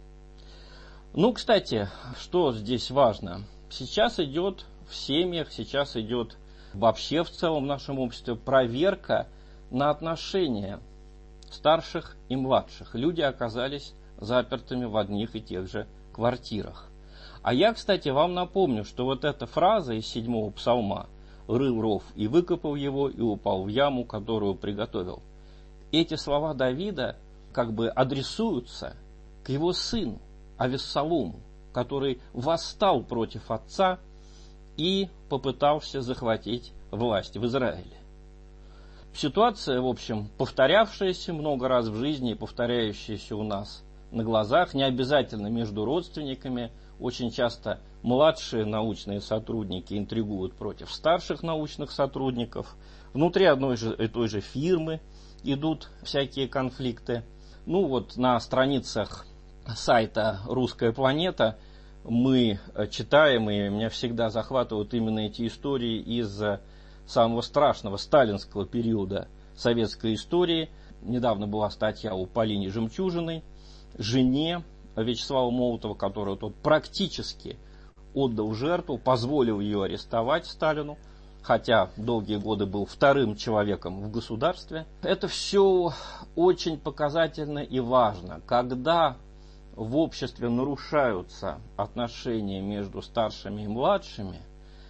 Ну, кстати, что здесь важно? Сейчас идет в семьях, сейчас идет вообще в целом в нашем обществе проверка на отношения старших и младших. Люди оказались запертыми в одних и тех же квартирах. А я, кстати, вам напомню, что вот эта фраза из седьмого псалма «рыл ров и выкопал его, и упал в яму, которую приготовил». Эти слова Давида как бы адресуются к его сыну Авессалому, который восстал против отца и попытался захватить власть в Израиле. Ситуация, в общем, повторявшаяся много раз в жизни и повторяющаяся у нас на глазах, не обязательно между родственниками. Очень часто младшие научные сотрудники интригуют против старших научных сотрудников. Внутри одной же и той же фирмы идут всякие конфликты. Ну вот на страницах сайта «Русская планета» мы читаем, и меня всегда захватывают именно эти истории из самого страшного сталинского периода советской истории. Недавно была статья о Полине Жемчужиной, жене Вячеслава Молотова, которую тот практически отдал жертву, позволил ее арестовать Сталину, хотя долгие годы был вторым человеком в государстве. Это все очень показательно и важно. Когда в обществе нарушаются отношения между старшими и младшими,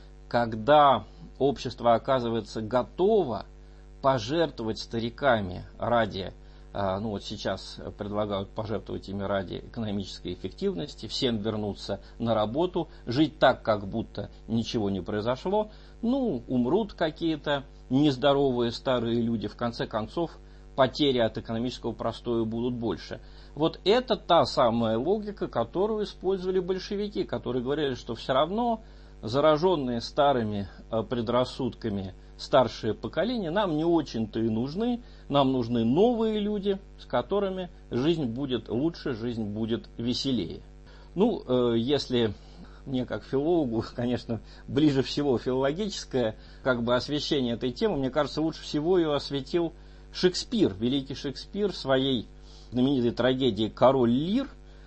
когда общество оказывается готово пожертвовать стариками ради, ну вот сейчас предлагают пожертвовать ими ради экономической эффективности, всем вернуться на работу, жить так, как будто ничего не произошло, ну, умрут какие-то нездоровые старые люди, в конце концов, потери от экономического простоя будут больше. Вот это та самая логика, которую использовали большевики, которые говорили, что все равно зараженные старыми предрассудками старшее поколение нам не очень-то и нужны. Нам нужны новые люди, с которыми жизнь будет лучше, жизнь будет веселее. Ну, э, если мне как филологу, конечно, ближе всего филологическое как бы освещение этой темы, мне кажется, лучше всего ее осветил Шекспир, великий Шекспир в своей знаменитой трагедии «Король Лир».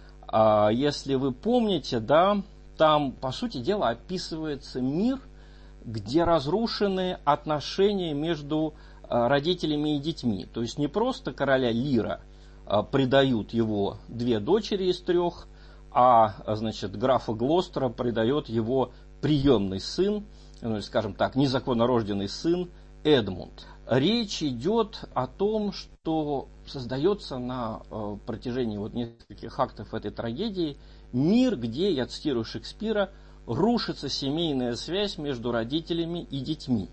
А если вы помните, да, там, по сути дела, описывается мир, где разрушены отношения между родителями и детьми. То есть не просто короля Лира предают его две дочери из трех, а, значит, графа Глостера предает его приемный сын, ну, скажем так, незаконно рожденный сын Эдмунд. Речь идет о том, что создается на э, протяжении вот нескольких актов этой трагедии мир, где, я цитирую Шекспира, рушится семейная связь между родителями и детьми.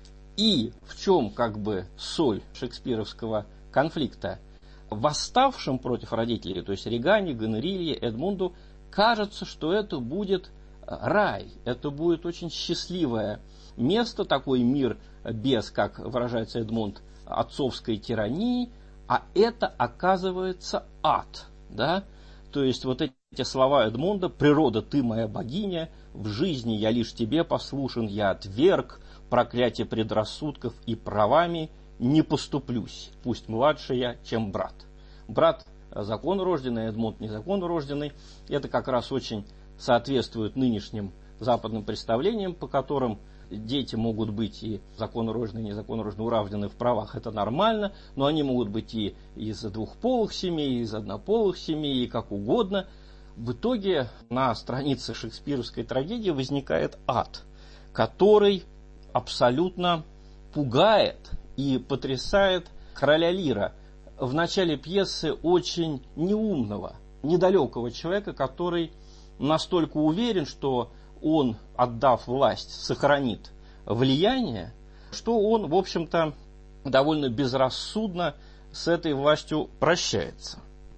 И в чем как бы соль шекспировского конфликта? Восставшим против родителей, то есть Регане, Гонорилье, Эдмунду, кажется, что это будет рай, это будет очень счастливое место, такой мир без, как выражается Эдмунд, отцовской тирании, а это оказывается ад, да? То есть вот эти слова Эдмунда: «Природа, ты моя богиня, в жизни я лишь тебе послушен, я отверг проклятие предрассудков и правами не поступлюсь, пусть младше я, чем брат». Брат законорожденный, Эдмунд незаконнорожденный. Это как раз очень соответствует нынешним западным представлениям, по которым дети могут быть и законорожденные, и незаконнорожденные, уравнены в правах, это нормально, но они могут быть и из двухполых семей, и из однополых семей, и как угодно. В итоге на странице шекспировской трагедии возникает ад, который абсолютно пугает и потрясает короля Лира. В начале пьесы очень неумного, недалекого человека, который настолько уверен, что он, отдав власть, сохранит влияние, что он, в общем-то, довольно безрассудно с этой властью прощается.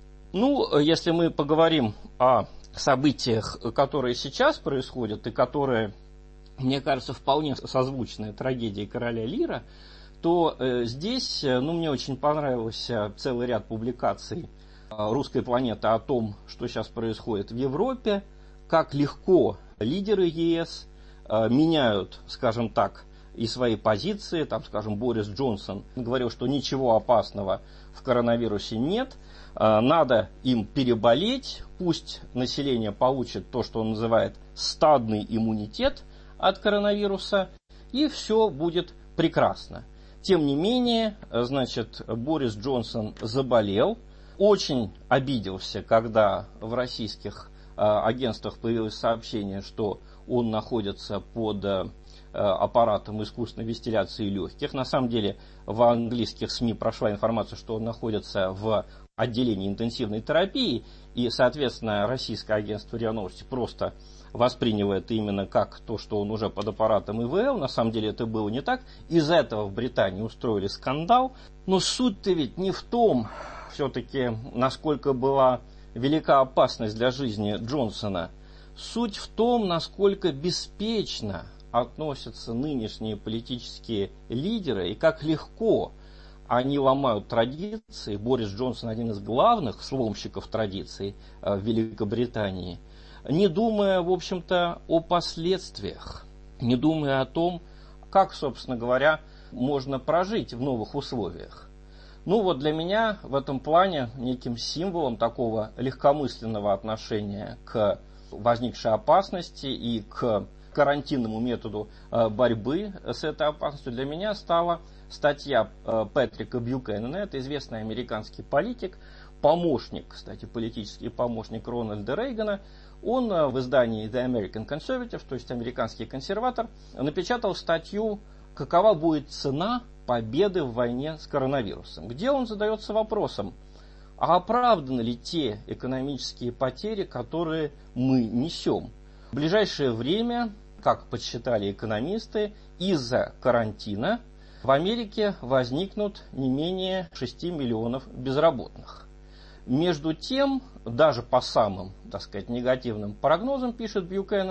Ну, если мы поговорим о событиях, которые сейчас происходят, и которые, мне кажется, вполне созвучны трагедии короля Лира, то э, здесь, ну, мне очень понравился целый ряд публикаций «Русской планеты» о том, что сейчас происходит в Европе, как легко лидеры ЕС э, меняют, скажем так, и свои позиции. Там, скажем, Борис Джонсон говорил, что ничего опасного в коронавирусе нет, э, надо им переболеть, пусть население получит то, что он называет стадный иммунитет от коронавируса, и все будет прекрасно. Тем не менее, значит, Борис Джонсон заболел, очень обиделся, когда в российских э, агентствах появилось сообщение, что он находится под э, аппаратом искусственной вентиляции легких. На самом деле в английских СМИ прошла информация, что он находится в отделении интенсивной терапии, и, соответственно, российское агентство РИА Новости просто восприняло это именно как то, что он уже под аппаратом И В Л. На самом деле это было не так. Из-за этого в Британии устроили скандал. Но суть-то ведь не в том, все-таки, насколько была велика опасность для жизни Джонсона. Суть в том, насколько беспечно относятся нынешние политические лидеры и как легко они ломают традиции. Борис Джонсон один из главных сломщиков традиций в Великобритании, не думая, в общем-то, о последствиях, не думая о том, как, собственно говоря, можно прожить в новых условиях. Ну вот для меня в этом плане неким символом такого легкомысленного отношения к возникшей опасности и к карантинному методу борьбы с этой опасностью для меня стала статья Патрика Бьюкенена. Это известный американский политик, помощник, кстати, политический помощник Рональда Рейгана. Он в издании The American Conservative, то есть американский консерватор, напечатал статью «Какова будет цена победы в войне с коронавирусом?», где он задается вопросом, а оправданы ли те экономические потери, которые мы несем? В ближайшее время, как подсчитали экономисты, из-за карантина в Америке возникнут не менее шести миллионов безработных. Между тем, даже по самым, так сказать, негативным прогнозам, пишет Бьюкенен,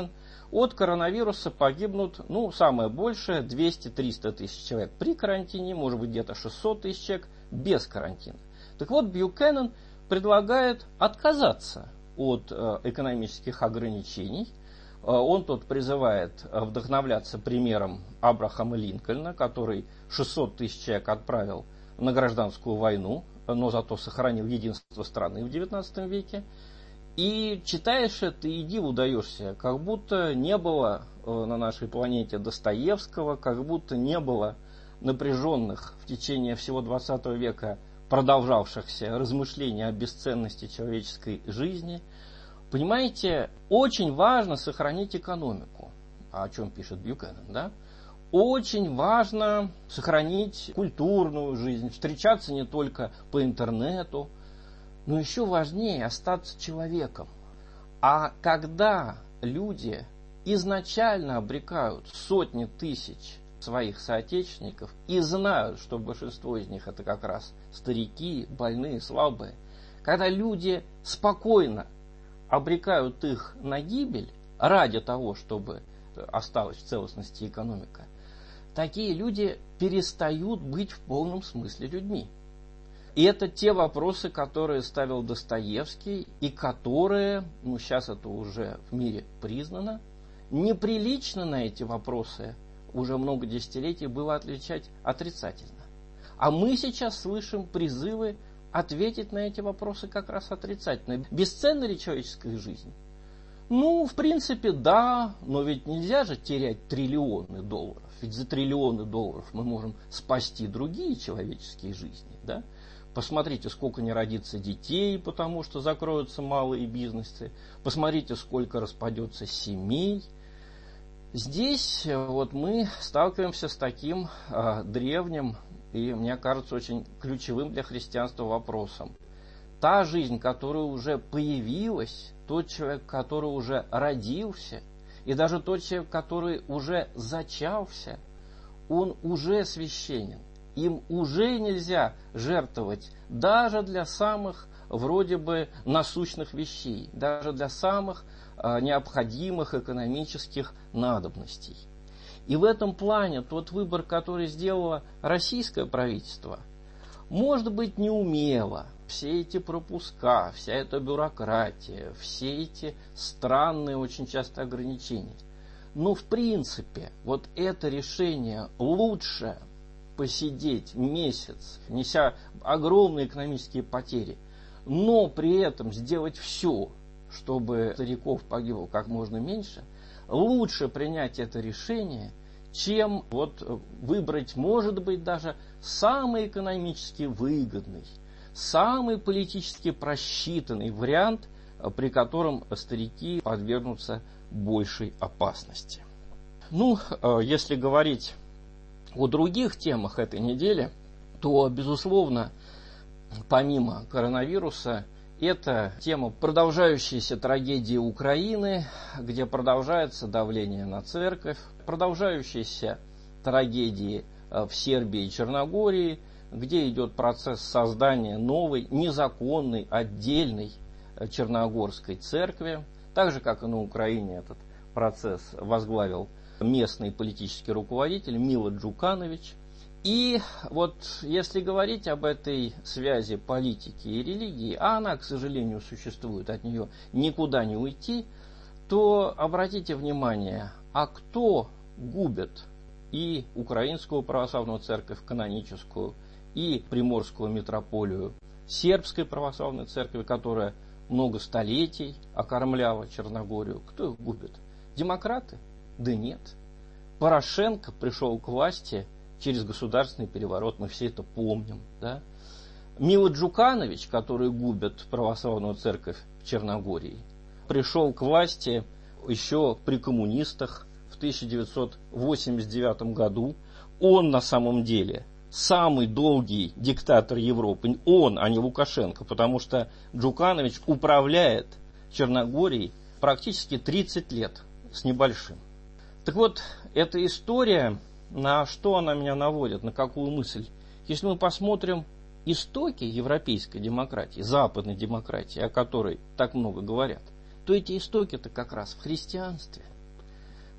от коронавируса погибнут, ну, самое большее, двести-триста тысяч человек при карантине, может быть, где-то шестьсот тысяч человек без карантина. Так вот, Бьюкенен предлагает отказаться от э, экономических ограничений. Э, он тут призывает вдохновляться примером Абрахама Линкольна, который шестьсот тысяч человек отправил на гражданскую войну, но зато сохранил единство страны в девятнадцатом веке. И читаешь это, и диву даешься, как будто не было на нашей планете Достоевского, как будто не было напряженных в течение всего двадцатого века продолжавшихся размышлений о бесценности человеческой жизни. Понимаете, очень важно сохранить экономику, о чем пишет Бьюкенен, да? Очень важно сохранить культурную жизнь, встречаться не только по интернету, но еще важнее остаться человеком. А когда люди изначально обрекают сотни тысяч своих соотечественников и знают, что большинство из них это как раз старики, больные, слабые, когда люди спокойно обрекают их на гибель ради того, чтобы осталась в целостности экономика, такие люди перестают быть в полном смысле людьми. И это те вопросы, которые ставил Достоевский, и которые, ну сейчас это уже в мире признано, неприлично на эти вопросы уже много десятилетий было отвечать отрицательно. А мы сейчас слышим призывы ответить на эти вопросы как раз отрицательно. Бесценна ли человеческая жизнь? Ну, в принципе, да, но ведь нельзя же терять триллионы долларов. Ведь за триллионы долларов мы можем спасти другие человеческие жизни, да? Посмотрите, сколько не родится детей, потому что закроются малые бизнесы. Посмотрите, сколько распадется семей. Здесь вот мы сталкиваемся с таким э, древним и, мне кажется, очень ключевым для христианства вопросом. Та жизнь, которая уже появилась, тот человек, который уже родился, и даже тот человек, который уже зачался, он уже священен. Им уже нельзя жертвовать даже для самых вроде бы насущных вещей, даже для самых э, необходимых экономических надобностей. И в этом плане тот выбор, который сделало российское правительство, может быть неумело. Все эти пропуска, вся эта бюрократия, все эти странные очень часто ограничения. Но в принципе вот это решение лучше посидеть месяц, неся огромные экономические потери, но при этом сделать все, чтобы стариков погибло как можно меньше, лучше принять это решение, чем вот выбрать, может быть, даже самый экономически выгодный, самый политически просчитанный вариант, при котором старики подвергнутся большей опасности. Ну, если говорить о других темах этой недели, то, безусловно, помимо коронавируса, это тема продолжающейся трагедии Украины, где продолжается давление на церковь, продолжающиеся трагедии в Сербии и Черногории, где идет процесс создания новой, незаконной, отдельной черногорской церкви. Так же, как и на Украине этот процесс возглавил местный политический руководитель Мило Джуканович. И вот если говорить об этой связи политики и религии, а она, к сожалению, существует, от нее никуда не уйти, то обратите внимание, а кто губит и Украинскую православную церковь каноническую, и Приморскую митрополию Сербской православной церкви, которая много столетий окормляла Черногорию? Кто их губит? Демократы? Да нет. Порошенко пришел к власти через государственный переворот, мы все это помним. Да? Мило Джуканович, который губит православную церковь в Черногории, пришел к власти еще при коммунистах в тысяча девятьсот восемьдесят девятом году. Он на самом деле самый долгий диктатор Европы. Он, а не Лукашенко, потому что Джуканович управляет Черногорией практически тридцать лет с небольшим. Так вот, эта история, на что она меня наводит, на какую мысль? Если мы посмотрим истоки европейской демократии, западной демократии, о которой так много говорят, то эти истоки-то как раз в христианстве.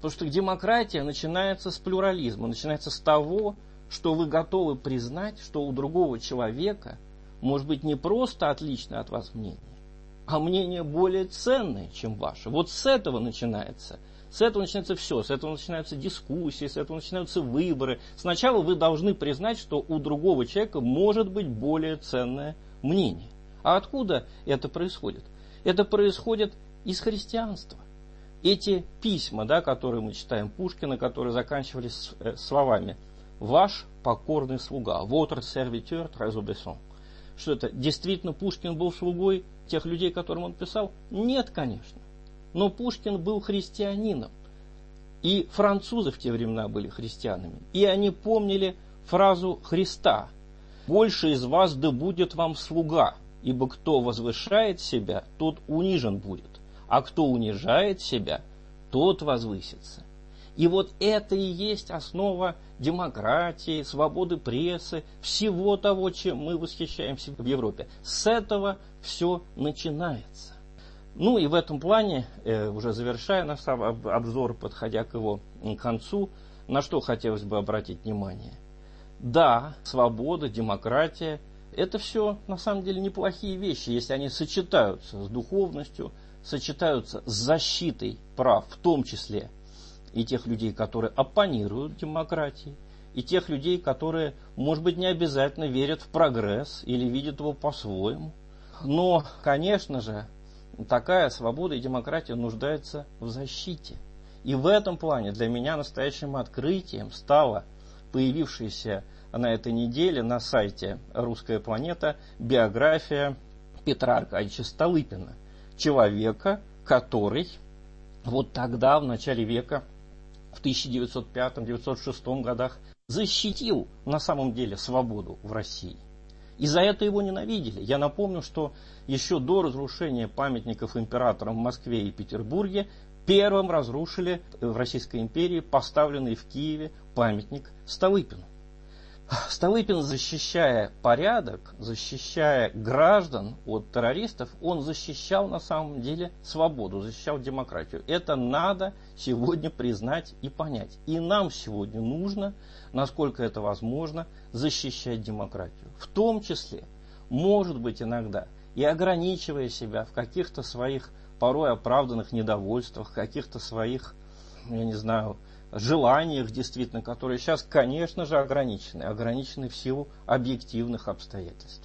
Потому что демократия начинается с плюрализма, начинается с того, что вы готовы признать, что у другого человека может быть не просто отличное от вас мнение, а мнение более ценное, чем ваше. Вот с этого начинается. С этого начинается все. С этого начинаются дискуссии, с этого начинаются выборы. Сначала вы должны признать, что у другого человека может быть более ценное мнение. А откуда это происходит? Это происходит из христианства. Эти письма, да, которые мы читаем Пушкина, которые заканчивались словами «Ваш покорный слуга», «Votre serviteur très obéissant». Что это? Действительно Пушкин был слугой тех людей, которым он писал? Нет, конечно. Но Пушкин был христианином. И французы в те времена были христианами. И они помнили фразу Христа: «Больше из вас да будет вам слуга, ибо кто возвышает себя, тот унижен будет, а кто унижает себя, тот возвысится». И вот это и есть основа демократии, свободы прессы, всего того, чем мы восхищаемся в Европе. С этого все начинается. Ну и в этом плане, э, уже завершая наш обзор, подходя к его концу, на что хотелось бы обратить внимание. Да, свобода, демократия – это все на самом деле неплохие вещи, если они сочетаются с духовностью, сочетаются с защитой прав, в том числе и тех людей, которые оппонируют демократии, и тех людей, которые, может быть, не обязательно верят в прогресс или видят его по-своему. Но, конечно же, такая свобода и демократия нуждается в защите. И в этом плане для меня настоящим открытием стала появившаяся на этой неделе на сайте «Русская планета» биография Петра Аркадьевича Столыпина, человека, который вот тогда, в начале века, в тысяча девятьсот пятом — девятьсот шестом годах, защитил на самом деле свободу в России. И за это его ненавидели. Я напомню, что еще до разрушения памятников императорам в Москве и Петербурге первым разрушили в Российской империи поставленный в Киеве памятник Столыпину. Столыпин, защищая порядок, защищая граждан от террористов, он защищал на самом деле свободу, защищал демократию. Это надо сегодня признать и понять. И нам сегодня нужно, насколько это возможно, защищать демократию. В том числе, может быть, иногда и ограничивая себя в каких-то своих порой оправданных недовольствах, в каких-то своих, я не знаю, желаниях, действительно, которые сейчас, конечно же, ограничены, ограничены в силу объективных обстоятельств.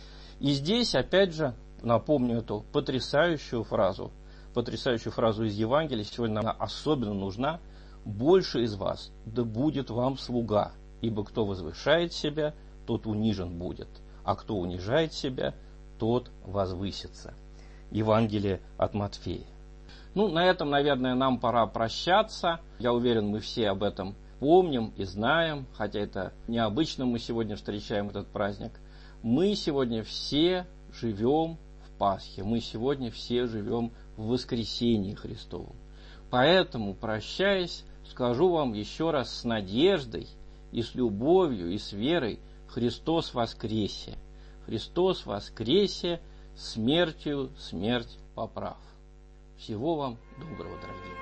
И здесь, опять же, напомню эту потрясающую фразу, потрясающую фразу из Евангелия, сегодня она особенно нужна: «Больше из вас да будет вам слуга, ибо кто возвышает себя, тот унижен будет, а кто унижает себя, тот возвысится». Евангелие от Матфея. Ну, на этом, наверное, нам пора прощаться. Я уверен, мы все об этом помним и знаем, хотя это необычно, мы сегодня встречаем этот праздник. Мы сегодня все живем в Пасхе, мы сегодня все живем в воскресении Христовом. Поэтому, прощаясь, скажу вам еще раз с надеждой и с любовью и с верой: Христос воскресе! Христос воскресе! Смертью смерть поправ. Всего вам доброго, дорогие.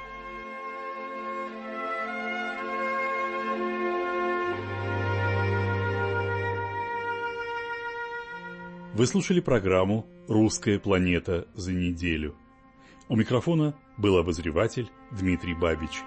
Вы слушали программу «Русская планета за неделю». У микрофона был обозреватель Дмитрий Бабич.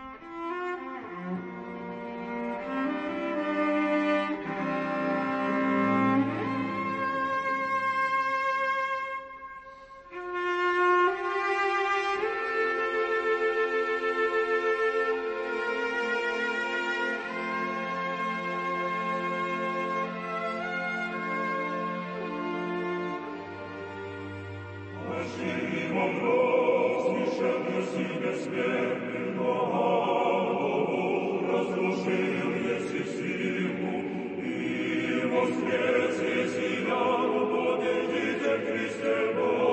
Воскресе себя, победитель Христе Бог.